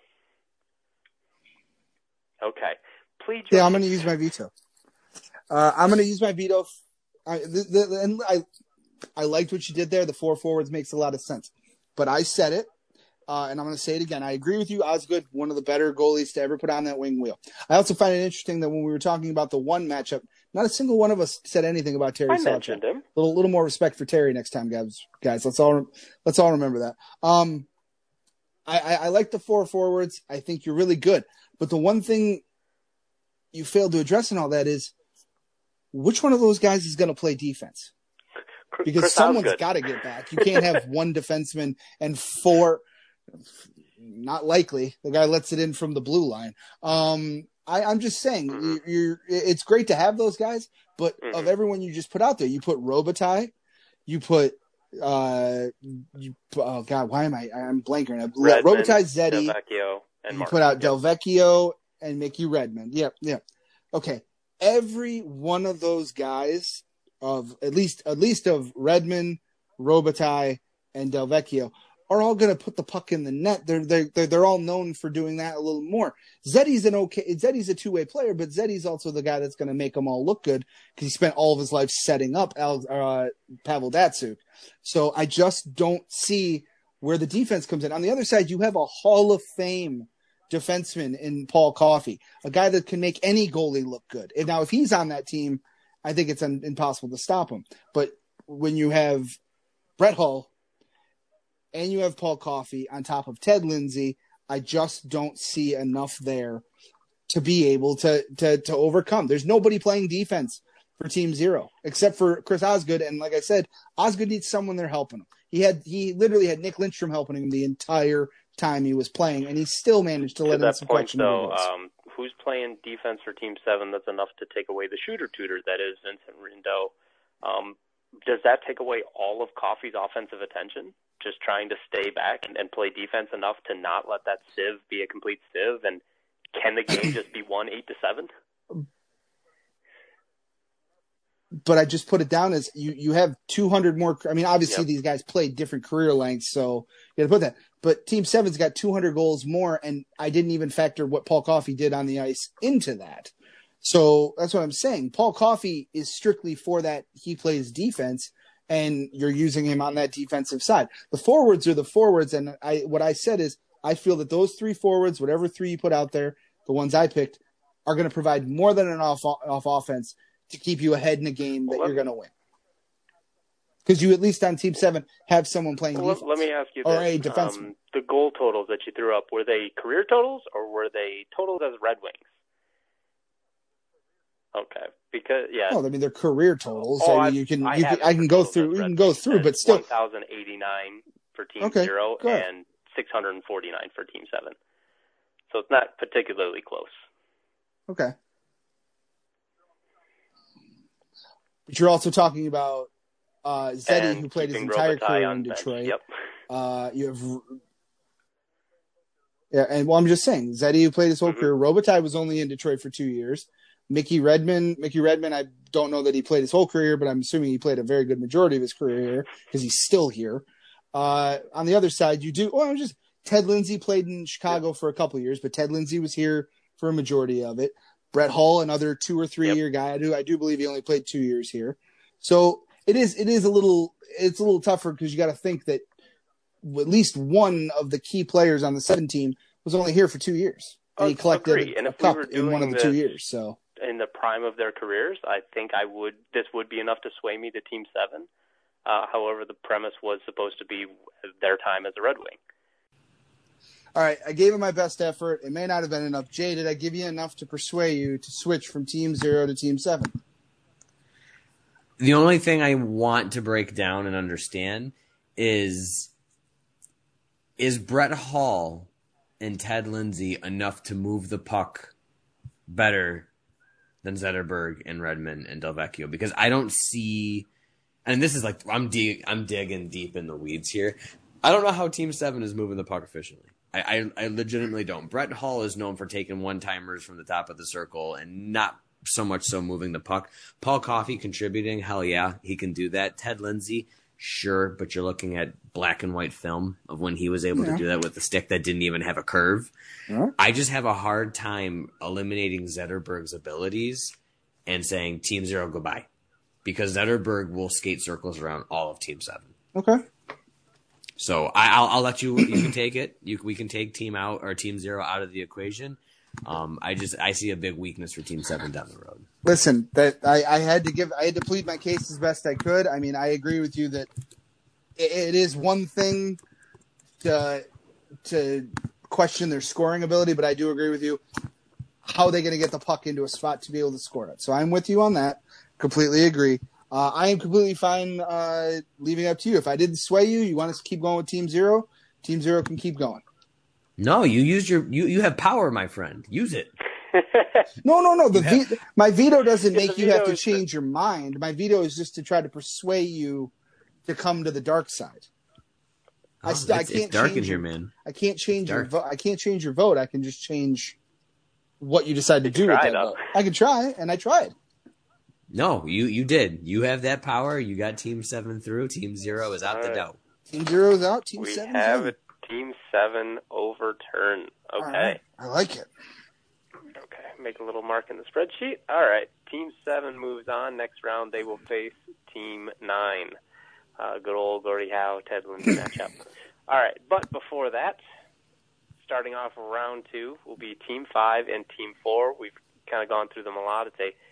Okay. Please. Yeah, I'm going to use my veto. Uh, I'm going to use my veto. I, the, the, and I, I liked what you did there. The four forwards makes a lot of sense. But I said it, uh, and I'm going to say it again. I agree with you. Osgood, one of the better goalies to ever put on that wing wheel. I also find it interesting that when we were talking about the one matchup, not a single one of us said anything about Terry I Sawchuk. mentioned him. A little, little more respect for Terry next time, guys. Guys, let's all let's all remember that. Um, I, I, I like the four forwards. I think you're really good. But the one thing you failed to address in all that is, which one of those guys is going to play defense? Because Chris someone's got to get back. You can't have one defenseman and four. Not likely. The guy lets it in from the blue line. Um, I, I'm just saying, mm-hmm. you're, you're, it's great to have those guys, but mm-hmm. of everyone you just put out there, you put Robitaille, you put, uh, you, oh God, why am I? I'm blanking. Redmond, Robitaille, Zeddy, Delvecchio, and you Mark. put out yep. Delvecchio and Mickey Redmond. Yep, yep. Okay, every one of those guys of at least at least of Redmond, Robitaille, and Delvecchio are all going to put the puck in the net. They're they're they're, they're all known for doing that a little more. Zeddy's an okay. Zeddy's a two way player, but Zeddy's also the guy that's going to make them all look good because he spent all of his life setting up Al, uh, Pavel Datsyuk. So I just don't see where the defense comes in. On the other side, you have a Hall of Fame defenseman in Paul Coffey, a guy that can make any goalie look good. And now, if he's on that team, I think it's un- impossible to stop him. But when you have Brett Hull and you have Paul Coffey on top of Ted Lindsay, I just don't see enough there to be able to to to overcome. There's nobody playing defense for Team Zero except for Chris Osgood. And like I said, Osgood needs someone there helping him. He had he literally had Nick Lindstrom helping him the entire time he was playing, and he still managed to, to let in some point, questionable though, goals. Um, who's playing defense for Team Seven that's enough to take away the shooter tutor that is Vincent Rindo? Um, does that take away all of Coffey's offensive attention? Just trying to stay back and, and play defense enough to not let that sieve be a complete sieve? And can the game just be won eight to seven? but I just put it down as you, you have two hundred more. I mean, obviously yep. these guys played different career lengths, so you got to put that. But Team seven's got two hundred goals more, and I didn't even factor what Paul Coffey did on the ice into that. So that's what I'm saying. Paul Coffey is strictly for that. He plays defense, and you're using him on that defensive side. The forwards are the forwards, and I what I said is I feel that those three forwards, whatever three you put out there, the ones I picked, are going to provide more than enough off offense to keep you ahead in a game that well, you're going to win. Because you, at least on Team seven, have someone playing well, defense. Let me ask you or this. a defenseman. Um, the goal totals that you threw up, were they career totals or were they totals as Red Wings? Okay, because yeah. Well, I mean, they're career totals. Oh, I mean, you can, I, you can, I can go through, you can go through, but still. one thousand eighty-nine for Team okay, Zero and six hundred forty-nine for Team Seven. So it's not particularly close. Okay. But you're also talking about uh, Zeddy, and who played his entire career in Detroit. Yep. Uh, you have, yeah, and well, I'm just saying, Zeddy, who played his whole mm-hmm. career. Robitaille was only in Detroit for two years. Mickey Redmond, Mickey Redmond, I don't know that he played his whole career, but I'm assuming he played a very good majority of his career here because he's still here. Uh, on the other side, you do. Well, I'm just Ted Lindsay played in Chicago yep. for a couple of years, but Ted Lindsay was here for a majority of it. Brett Hull, another two or three yep. year guy. I do, I do believe he only played two years here. So it is, it is a little, it's a little tougher because you got to think that at least one of the key players on the seven team was only here for two years, and he collected agree. And a if cup we were in one of the two years. So in the prime of their careers, I think I would. This would be enough to sway me to Team Seven. Uh, however, the premise was supposed to be their time as a Red Wing. All right, I gave it my best effort. It may not have been enough. Jay, did I give you enough to persuade you to switch from Team Zero to Team Seven? The only thing I want to break down and understand is, is Brett Hull and Ted Lindsay enough to move the puck better than Zetterberg and Redmond and Delvecchio? Because I don't see, and this is like, I'm, dig, I'm digging deep in the weeds here. I don't know how Team seven is moving the puck efficiently. I, I, I legitimately don't. Brett Hull is known for taking one-timers from the top of the circle and not so much so moving the puck. Paul Coffey contributing, hell yeah, he can do that. Ted Lindsay, sure, but you're looking at black and white film of when he was able yeah. to do that with a stick that didn't even have a curve. Yeah. I just have a hard time eliminating Zetterberg's abilities and saying Team Zero goodbye, because Zetterberg will skate circles around all of Team Seven. Okay. So I, I'll, I'll let you. You can take it. You, we can take Team out or Team Zero out of the equation. Um, I just I see a big weakness for Team Seven down the road. Listen, that I, I had to give. I had to plead my case as best I could. I mean, I agree with you that it, it is one thing to to question their scoring ability, but I do agree with you. How are they going to get the puck into a spot to be able to score it? So I'm with you on that. Completely agree. Uh, I am completely fine uh, leaving it up to you. If I didn't sway you, you want us to keep going with Team Zero, Team Zero can keep going. No, you use your you, you have power, my friend. Use it. no, no, no. The have... ve- my veto doesn't make you have to is change the... your mind. My veto is just to try to persuade you to come to the dark side. Oh, I, st- I it's, can't it's dark change in your, here, man. I can't change your vote. I can't change your vote. I can just change what you decide to do with that vote. I can try, and I tried. No, you, you did. You have that power. You got Team Seven through. Team Zero is out All the right. door. Team Zero is out. Team we Seven. We have in. a Team Seven overturn. Okay. Right. I like it. Okay. Make a little mark in the spreadsheet. All right. Team Seven moves on. Next round, they will face Team Nine. Uh, good old Gordie Howe, Ted Lindsay matchup. All right. But before that, starting off round two will be Team Five and Team Four. We've kind of gone through them a lot. It's a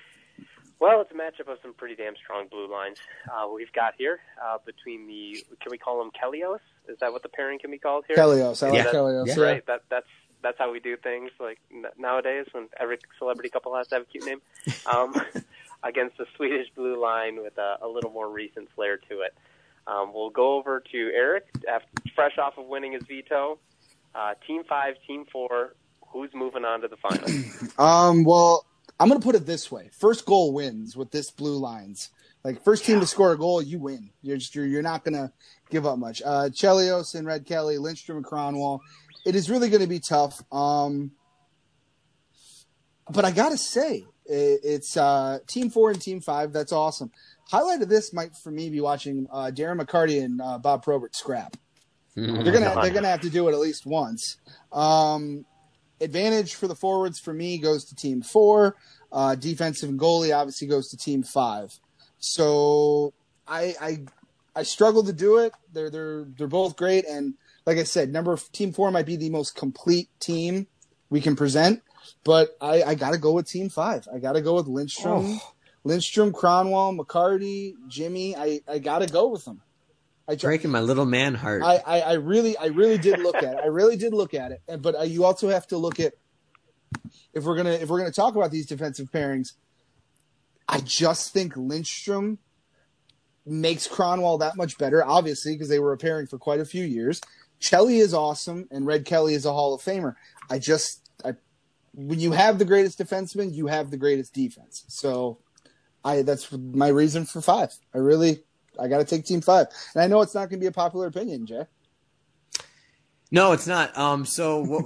Well, it's a matchup of some pretty damn strong blue lines. Uh, we've got here uh, between the, can we call them Kelios? Is that what the pairing can be called here? Kelios, I like yeah. Kelios. Yeah. Yeah. Right, that, that's that's how we do things like n- nowadays when every celebrity couple has to have a cute name. Um, against the Swedish blue line with a, a little more recent flair to it. Um, we'll go over to Eric, after, fresh off of winning his veto. Uh, team five, team four, who's moving on to the finals? um, well, I'm going to put it this way. First goal wins with this blue lines. Like, first team yeah. to score a goal, you win. You're just, you're, you're not going to give up much. Uh, Chelios and Red Kelly, Lindstrom and Cronwall. It is really going to be tough. Um, but I got to say, It's uh, Team Four and Team Five. That's awesome. Highlight of this might for me be watching uh, Darren McCarty and uh, Bob Probert scrap. Mm, they're gonna God. they're gonna have to do it at least once. Um, advantage for the forwards for me goes to Team Four. Uh, defensive and goalie obviously goes to Team Five. So I I I struggle to do it. They're they're they're both great, and like I said, number Team Four might be the most complete team we can present. But I, I got to go with Team Five. I got to go with Lindstrom, Oh. Lindstrom, Cronwall, McCarty, Jimmy. I, I got to go with them. I try, Breaking my little man heart. I, I, I really I really did look at it. I really did look at it. And, but uh, you also have to look at if we're gonna if we're gonna talk about these defensive pairings. I just think Lindstrom makes Cronwall that much better, obviously, because they were a pairing for quite a few years. Kelly is awesome, and Red Kelly is a Hall of Famer. I just I. When you have the greatest defenseman, you have the greatest defense. So, I that's my reason for five. I really, I got to take Team Five, and I know it's not going to be a popular opinion, Jay. No, it's not. Um, so what?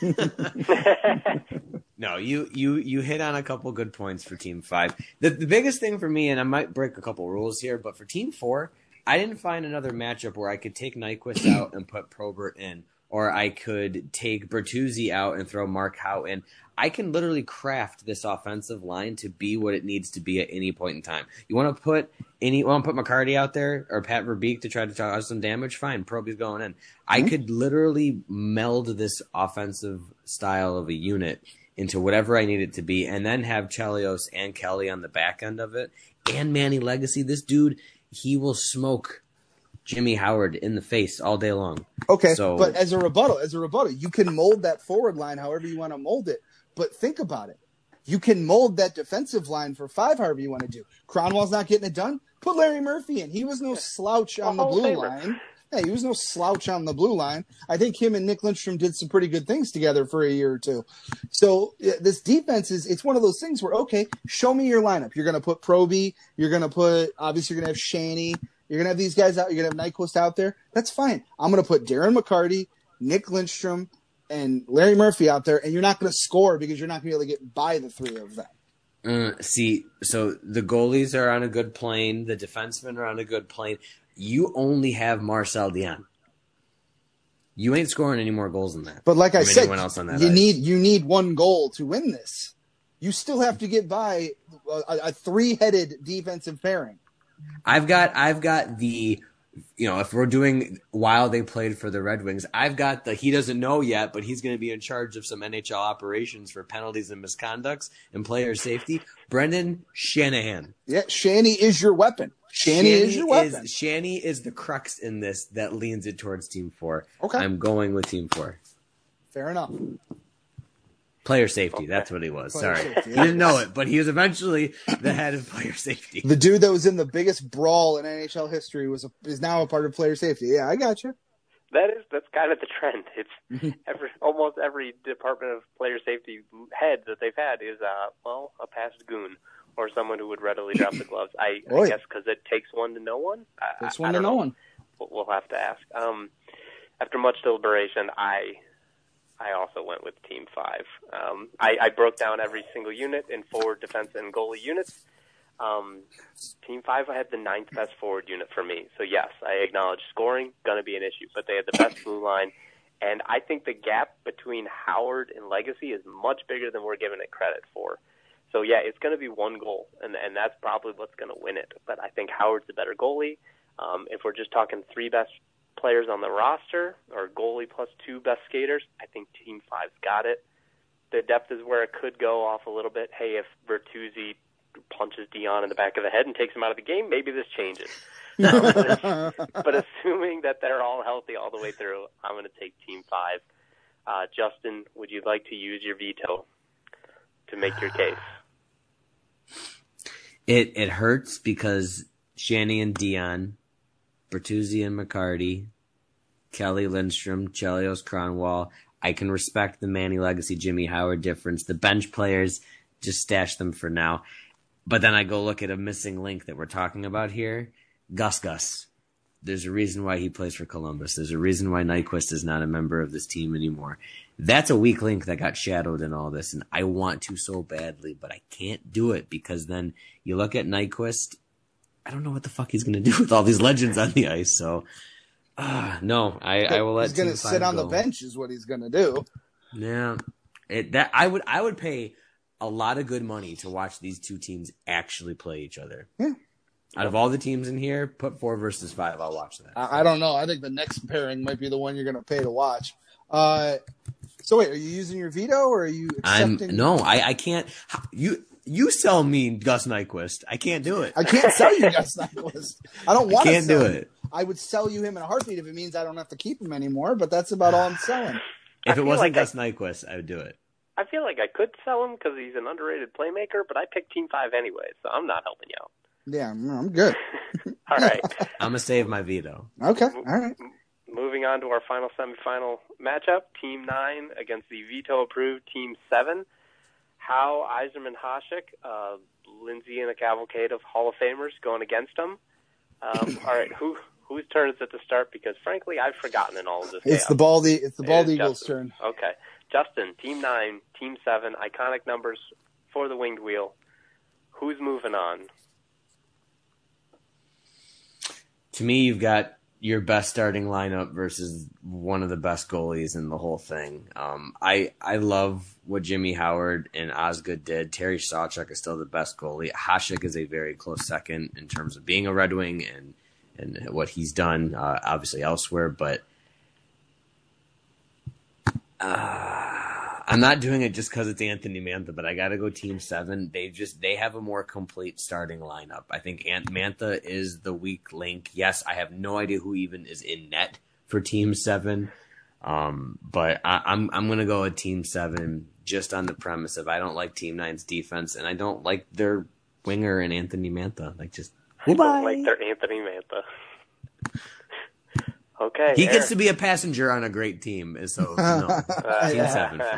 No, you you you hit on a couple good points for Team Five. The the biggest thing for me, and I might break a couple rules here, but for Team Four, I didn't find another matchup where I could take Nyquist out and put Probert in. Or I could take Bertuzzi out and throw Mark Howe in. I can literally craft this offensive line to be what it needs to be at any point in time. You want to put any, want to put McCarty out there or Pat Verbeek to try to cause some damage? Fine, Proby's going in. Mm-hmm. I could literally meld this offensive style of a unit into whatever I need it to be, and then have Chelios and Kelly on the back end of it, and Manny Legacy. This dude, he will smoke Jimmy Howard in the face all day long. Okay, so, but as a rebuttal, as a rebuttal, you can mold that forward line however you want to mold it. But think about it. You can mold that defensive line for five however you want to do. Cronwall's not getting it done. Put Larry Murphy in. He was no slouch on the blue line. Yeah, he was no slouch on the blue line. I think him and Nick Lindstrom did some pretty good things together for a year or two. So yeah, this defense is, it's one of those things where, okay, show me your lineup. You're going to put Proby. You're going to put, obviously you're going to have Shanny. You're going to have these guys out. You're going to have Nyquist out there. That's fine. I'm going to put Darren McCarty, Nick Lindstrom, and Larry Murphy out there, and you're not going to score because you're not going to be able to get by the three of them. Uh, see, so the goalies are on a good plane. The defensemen are on a good plane. You only have Marcel Dion. You ain't scoring any more goals than that. But like I said, else on that you ice. need you need one goal to win this. You still have to get by a, a three-headed defensive pairing. I've got I've got the, you know, if we're doing while they played for the Red Wings, I've got the, he doesn't know yet, but he's going to be in charge of some N H L operations for penalties and misconducts and player safety. Brendan Shanahan. Yeah, Shanny is your weapon. Shanny, Shanny is your weapon. Is, Shanny is the crux in this that leans it towards Team Four. Okay. I'm going with Team Four. Fair enough. Player safety, that's what he was. Player Sorry. safety, He didn't know it, but he was eventually the head of player safety. The dude that was in the biggest brawl in N H L history was a, is now a part of player safety. Yeah, I got you. That is that's kind of the trend. It's every almost every department of player safety head that they've had is uh well a past goon or someone who would readily drop the gloves. I, Oh, I yeah. guess because it takes one to know one. I, Takes I, one I to don't know one. We'll we'll have to ask. Um, after much deliberation, I I also went with Team Five. Um, I, I broke down every single unit in forward, defense, and goalie units. Um, Team Five had the ninth best forward unit for me. So yes, I acknowledge scoring going to be an issue, but they had the best blue line, and I think the gap between Howard and Legacy is much bigger than we're giving it credit for. So yeah, it's going to be one goal, and and that's probably what's going to win it. But I think Howard's the better goalie. Um, if we're just talking three best players on the roster, or goalie plus two best skaters, I think Team Five's got it. The depth is where it could go off a little bit. Hey, if Bertuzzi punches Dion in the back of the head and takes him out of the game, maybe this changes. Um, but, but assuming that they're all healthy all the way through, I'm going to take Team Five. Uh, Justin, would you like to use your veto to make your case? It it hurts because Shanny and Dion, Bertuzzi and McCarty, Kelly Lindstrom, Chelios Cronwall. I can respect the Manny Legacy, Jimmy Howard difference. The bench players, just stash them for now. But then I go look at a missing link that we're talking about here. Gus Gus. There's a reason why he plays for Columbus. There's a reason why Nyquist is not a member of this team anymore. That's a weak link that got shadowed in all this, and I want to so badly, but I can't do it because then you look at Nyquist, I don't know what the fuck he's going to do with all these legends on the ice, so uh, no, I, I will let He's going to sit on go. the bench is what he's going to do. Yeah, it, that I would I would pay a lot of good money to watch these two teams actually play each other. Yeah. Out of all the teams in here, put four versus five. I'll watch that. I, I don't know. I think the next pairing might be the one you're going to pay to watch. Uh, so wait, are you using your veto or are you accepting? I'm, no, I, I can't. You you sell me Gus Nyquist. I can't do it. I can't sell you Gus Nyquist. I don't want to can't sell do him. it. I would sell you him in a heartbeat if it means I don't have to keep him anymore, but that's about all I'm selling. If I it wasn't like Gus I, Nyquist, I would do it. I feel like I could sell him because he's an underrated playmaker, but I picked Team five anyway, so I'm not helping you out. Yeah, I'm good. All right. I'm going to save my veto. Okay, all right. Moving on to our final semifinal matchup, Team nine against the veto-approved Team seven. Howe, Yzerman, Hasek, uh, Lindsay and a cavalcade of Hall of Famers going against them. Um, all right, who whose turn is it to start? Because, frankly, I've forgotten in all of this. It's the Baldy, it's the Bald It Eagles' Justin. turn. Okay. Justin, Team nine, Team seven, iconic numbers for the winged wheel. Who's moving on? To me, you've got your best starting lineup versus one of the best goalies in the whole thing. Um, I I love what Jimmy Howard and Osgood did. Terry Sawchuk is still the best goalie. Hasek is a very close second in terms of being a Red Wing and and what he's done, uh, obviously elsewhere. But uh, I'm not doing it just because it's Anthony Mantha, but I got to go Team Seven. They just they have a more complete starting lineup. I think Ant- Mantha is the weak link. Yes, I have no idea who even is in net for Team Seven, um, but I, I'm I'm gonna go with Team Seven just on the premise of I don't like Team Nine's defense and I don't like their winger and Anthony Mantha. Like just I don't like their Anthony Mantha. Okay, he Eric. gets to be a passenger on a great team, so no. Uh, Team Seven for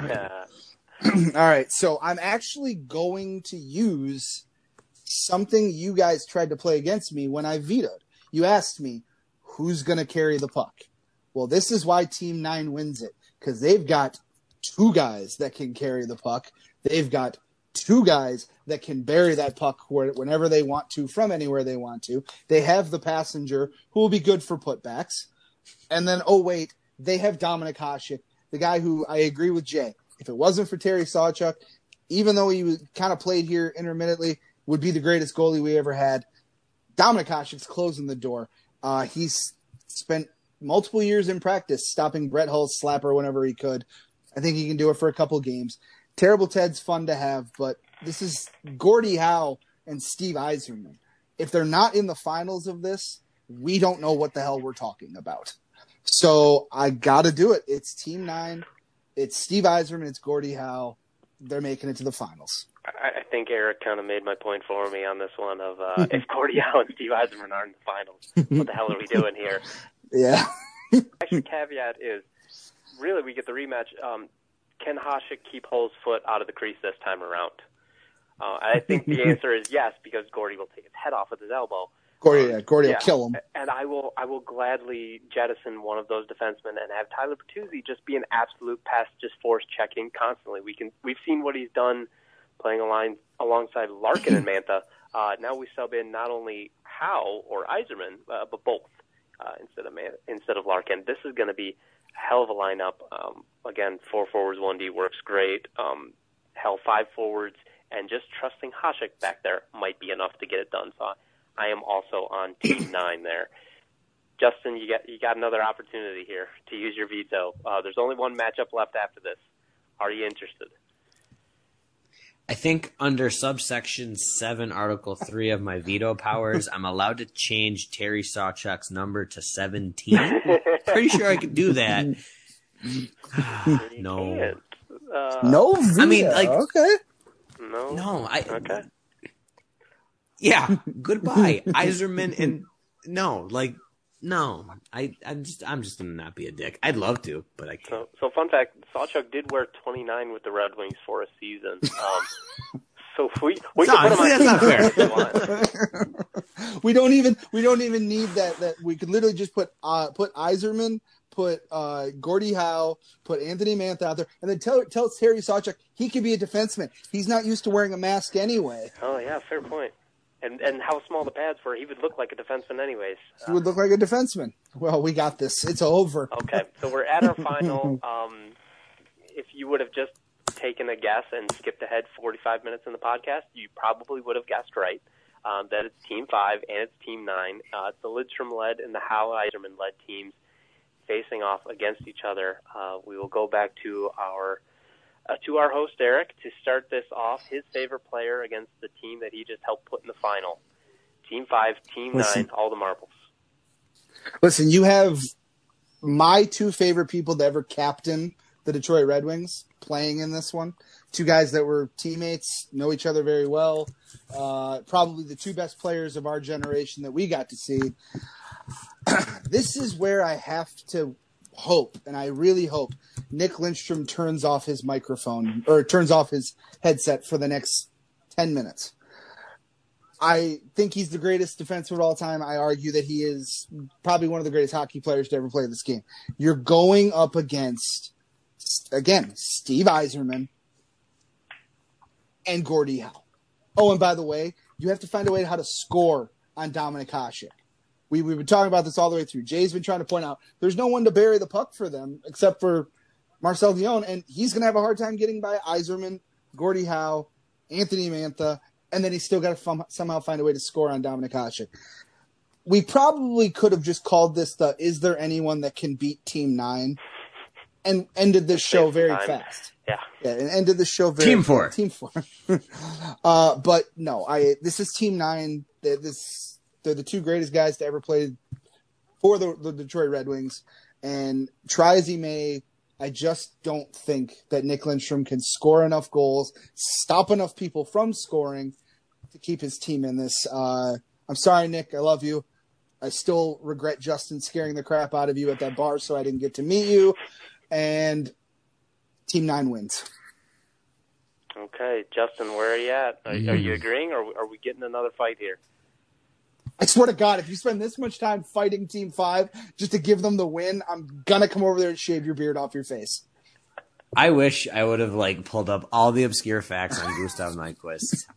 me. All right, so I'm actually going to use something you guys tried to play against me when I vetoed. You asked me, who's going to carry the puck? Well, this is why Team nine wins it, because they've got two guys that can carry the puck. They've got two guys that can bury that puck whenever they want to, from anywhere they want to. They have the passenger who will be good for putbacks. And then, oh, wait, they have Dominik Hasek, the guy who I agree with Jay. If it wasn't for Terry Sawchuk, even though he was kind of played here intermittently, would be the greatest goalie we ever had. Dominik Hasek's closing the door. Uh, he's spent multiple years in practice stopping Brett Hull's slapper whenever he could. I think he can do it for a couple games. Terrible Ted's fun to have, but this is Gordie Howe and Steve Yzerman. If they're not in the finals of this, we don't know what the hell we're talking about. So I got to do it. It's Team nine. It's Steve Yzerman. It's Gordie Howe. They're making it to the finals. I, I think Eric kind of made my point for me on this one of uh, if Gordie Howe and Steve Yzerman are in the finals, what the hell are we doing here? Yeah. Actually, caveat is, really, we get the rematch. Um, can Hasek keep Hull's foot out of the crease this time around? Uh, I think the answer is yes, because Gordie will take his head off with his elbow. Gordie, yeah, Gordie Yeah. will kill him. And I will I will gladly jettison one of those defensemen and have Tyler Bertuzzi just be an absolute pest, just force checking constantly. We can we've seen what he's done playing align, alongside Larkin and Mantha. Uh, now we sub in not only Howe or Yzerman, uh, but both uh, instead of Man, instead of Larkin. This is going to be a hell of a lineup. Um, again, four forwards, one D works great. Um, hell, five forwards, and just trusting Hasek back there might be enough to get it done. So I am also on Team Nine there. Justin, you got you got another opportunity here to use your veto. Uh, there's only one matchup left after this. Are you interested? I think under subsection seven, article three of my veto powers, I'm allowed to change Terry Sawchuk's number to seventeen. Pretty sure I could do that. No. Can't. Uh, No veto. I mean, like- okay. No. No, I. Okay. Yeah, goodbye, Yzerman, and no, like, no, I, I'm just, I'm just gonna not be a dick. I'd love to, but I can't. So, so fun fact: Sawchuk did wear twenty-nine with the Red Wings for a season. Um, so we we No, can put him on that's not Team fair. if you want. we don't even we don't even need that. That we could literally just put uh, put Yzerman, put uh, Gordie Howe, put Anthony Mantha out there, and then tell tell Terry Sawchuk he could be a defenseman. He's not used to wearing a mask anyway. Oh yeah, fair point. And and how small the pads were, he would look like a defenseman anyways. He would look like a defenseman. Well, we got this. It's over. Okay, so we're at our final. Um, if you would have just taken a guess and skipped ahead forty-five minutes in the podcast, you probably would have guessed right. Um, that it's Team five and it's Team nine. Uh, it's the Lidstrom-led and the Howe-Yzerman-led teams facing off against each other. Uh, we will go back to our uh, to our host, Eric, to start this off. His favorite player against the team that he just helped put in the final. Team five, Team Listen. nine, all the marbles. Listen, you have my two favorite people to ever captain the Detroit Red Wings playing in this one. Two guys that were teammates, know each other very well. Uh, probably the two best players of our generation that we got to see. This is where I have to hope, and I really hope, Nick Lindstrom turns off his microphone or turns off his headset for the next ten minutes. I think he's the greatest defenseman of all time. I argue that he is probably one of the greatest hockey players to ever play this game. You're going up against, again, Steve Yzerman and Gordie Howe. Oh, and by the way, you have to find a way how to score on Dominik Hasek. We, we've been talking about this all the way through. Jay's been trying to point out there's no one to bury the puck for them except for Marcel Dion, and he's going to have a hard time getting by Yzerman, Gordie Howe, Anthony Mantha, and then he's still got to f- somehow find a way to score on Dominik Hasek. We probably could have just called this the "Is there anyone that can beat Team Nine?" and ended this show very time. fast. Yeah. Yeah, and ended the show very Team four. Team four. uh, but no, I this is Team Nine. They're, this, they're the two greatest guys to ever play for the, the Detroit Red Wings. And try as he may, I just don't think that Nick Lindstrom can score enough goals, stop enough people from scoring to keep his team in this. Uh, I'm sorry, Nick. I love you. I still regret Justin scaring the crap out of you at that bar, so I didn't get to meet you. And Team Nine wins. Okay, Justin, where are you at? Are, are you agreeing, or are we getting another fight here? I swear to God, if you spend this much time fighting Team Five just to give them the win, I'm gonna come over there and shave your beard off your face. I wish I would have like pulled up all the obscure facts on Gustav Nyquist,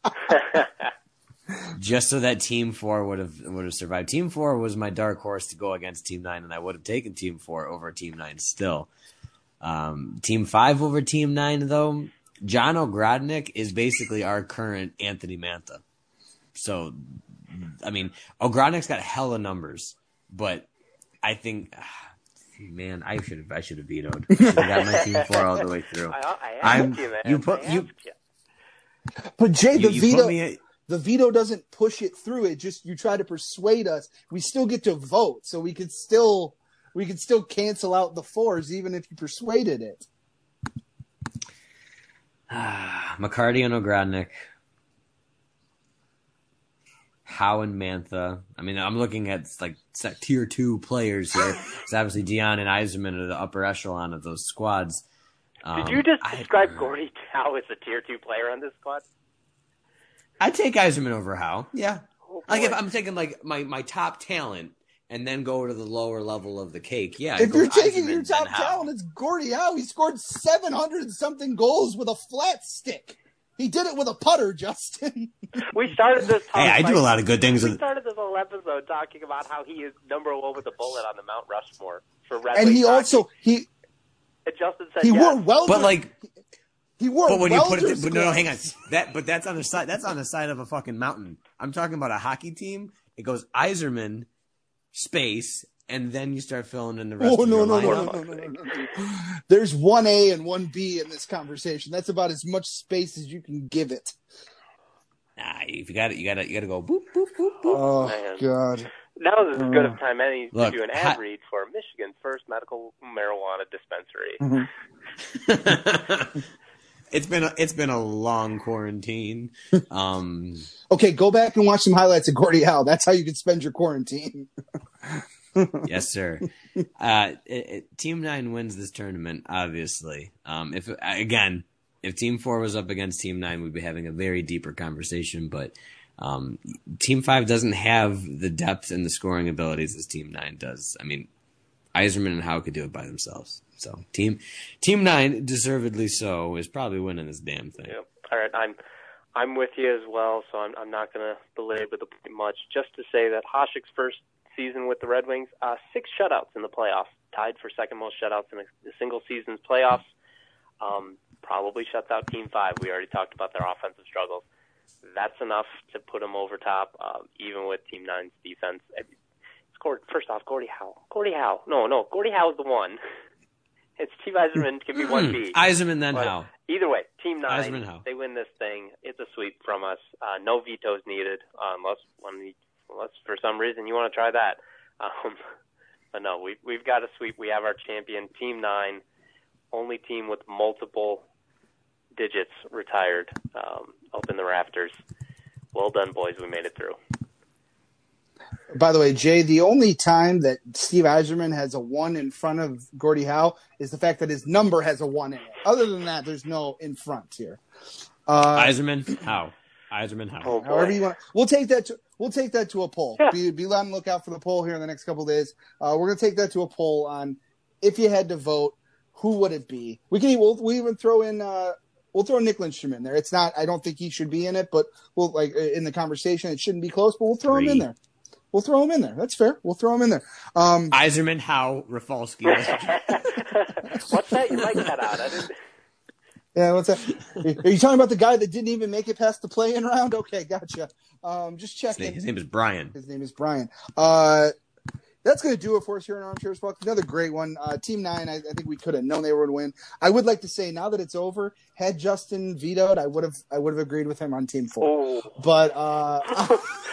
just so that Team Four would have would have survived. Team Four was my dark horse to go against Team Nine, and I would have taken Team Four over Team Nine still. Um, Team Five over Team Nine, though, John Ogrodnik is basically our current Anthony Mantha. So, I mean, Ogrodnik's got hella numbers, but I think, man, I should have I should have vetoed. I should have got my Team Four all the way through. I, I asked I'm, you, man. you put I you, asked you. But Jay, you, the you veto put me at, the veto doesn't push it through. It just you try to persuade us. We still get to vote, so we could still we could still cancel out the fours even if you persuaded it. McCarty and Ogrodnik, Howe and Mantha. I mean, I'm looking at like tier two players here. It's obviously Dion and Yzerman are the upper echelon of those squads. Um, Did you just I- describe Gordie Howe as a tier two player on this squad? I'd take Yzerman over Howe. Yeah. Oh, Like if boy. I'm taking like my, my top talent and then go to the lower level of the cake. Yeah. I'd If go you're with taking Yzerman, your top then Howe. talent, it's Gordie Howe. He scored seven hundred and something goals with a flat stick. He did it with a putter, Justin. We started this. Hey, I talk do by- a lot of good things We with started this whole episode talking about how he is number one with a bullet on the Mount Rushmore for Red and Wings he hockey. also he And Justin said he yes. wore welder. But like he wore But when you put welder's it, but no, no, gloves. hang on. That, but that's on the side. That's on the side of a fucking mountain. I'm talking about a hockey team. It goes Yzerman, space, and then you start filling in the rest Oh of no your no, no lineup. no no no no no! There's one A and one B in this conversation. That's about as much space as you can give it. Nah, if you got it, you got to, you got to go boop boop boop boop. Oh man. God! Now is as good of time any Look, to do an ha- ad read for Michigan's first medical marijuana dispensary. Mm-hmm. It's been a, it's been a long quarantine. Um, Okay, go back and watch some highlights of Gordie Howe. That's how you can spend your quarantine. yes, sir. Uh, it, it, Team Nine wins this tournament. Obviously, um, if again, if Team Four was up against Team Nine, we'd be having a very deeper conversation. But Um, Team five doesn't have the depth and the scoring abilities as Team nine does. I mean, Yzerman and Howe could do it by themselves. So Team Team nine, deservedly so, is probably winning this damn thing. Yep. All right, I'm I'm with you as well, so I'm I'm not going to belabor the point much. Just to say that Hasek's first season with the Red Wings, uh, six shutouts in the playoffs, tied for second most shutouts in a, a single season's playoffs. Um, probably shuts out Team five. We already talked about their offensive struggles. That's enough to put them over top, uh, even with Team nine's defense. It's Gord, first off, Gordie Howe. Gordie Howe. No, no, Gordie Howe is the one. It's Steve Yzerman can be one B. Yzerman then but Howe. Either way, Team nine, Yzerman, Howe. They win this thing. It's a sweep from us. Uh, no vetoes needed, uh, unless one, unless for some reason you want to try that. Um, but no, we, we've got a sweep. We have our champion, Team nine, only team with multiple digits retired um, up in the rafters. Well done, boys. We made it through. By the way, Jay, the only time that Steve Yzerman has a one in front of Gordie Howe is the fact that his number has a one in it. Other than that, there's no in front here. Uh, Yzerman, Howe. Yzerman, Howe. Oh, However you want. We'll take that to we'll take that to a poll. Yeah. Be, be on the lookout for the poll here in the next couple of days. Uh, we're gonna take that to a poll on if you had to vote, who would it be? We can we'll, we even throw in uh, we'll throw Nick Lindstrom in there. It's not. I don't think he should be in it, but we'll like in the conversation. It shouldn't be close, but we'll throw Three. him in there. We'll throw him in there. That's fair. We'll throw him in there. Um, Yzerman, Howe, Rafalski. What's that? You might cut out. I didn't... Yeah, what's that? Are you talking about the guy that didn't even make it past the play-in round? Okay, gotcha. Um, just checking. His name, his name is Brian. His name is Brian. Uh, that's going to do it for us here in Armchair Sports. Another great one. Uh, Team nine, I, I think we could have known they would win. I would like to say, now that it's over, had Justin vetoed, I would have I would have agreed with him on Team four. Oh. But uh,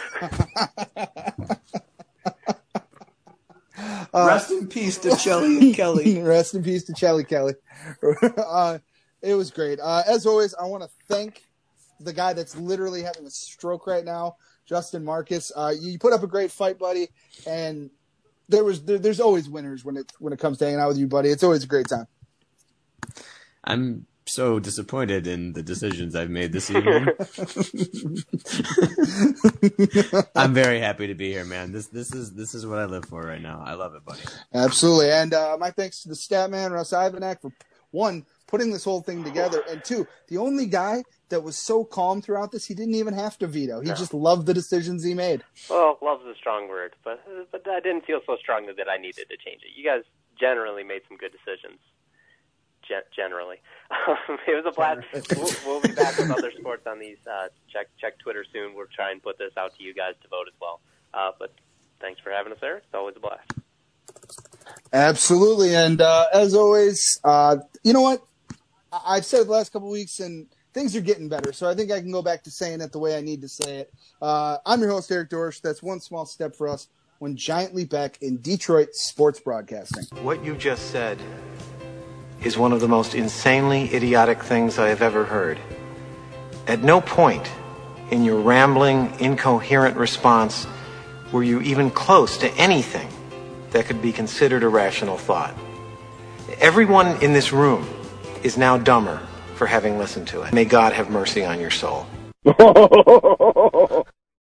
uh, Rest in peace to Chelly and Kelly. Rest in peace to Chelly Kelly. uh, it was great. Uh, as always, I want to thank the guy that's literally having a stroke right now, Justin Marcus. Uh, you put up a great fight, buddy, and there was there, there's always winners when it when it comes to hanging out with you, buddy. It's always a great time. I'm so disappointed in the decisions I've made this evening. I'm very happy to be here, man. This this is this is what I live for right now. I love it, buddy. Absolutely, and uh, my thanks to the stat man, Russ Ivanek, for one putting this whole thing together, and two, the only guy that was so calm throughout this, he didn't even have to veto. He No. just loved the decisions he made. Well, love's a strong word, but but I didn't feel so strongly that I needed to change it. You guys generally made some good decisions. Gen- generally, it was a blast. We'll, we'll be back with other sports on these. Uh, check check Twitter soon. We'll try and put this out to you guys to vote as well. Uh, but thanks for having us there. It's always a blast. Absolutely, and uh, as always, uh, you know what? I- I've said it the last couple of weeks, and things are getting better, so I think I can go back to saying it the way I need to say it. Uh, I'm your host, Eric Dorsch. That's one small step for us, one giant leap back in Detroit sports broadcasting. What you just said is one of the most insanely idiotic things I have ever heard. At no point in your rambling, incoherent response were you even close to anything that could be considered a rational thought. Everyone in this room is now dumber for having listened to it. May God have mercy on your soul.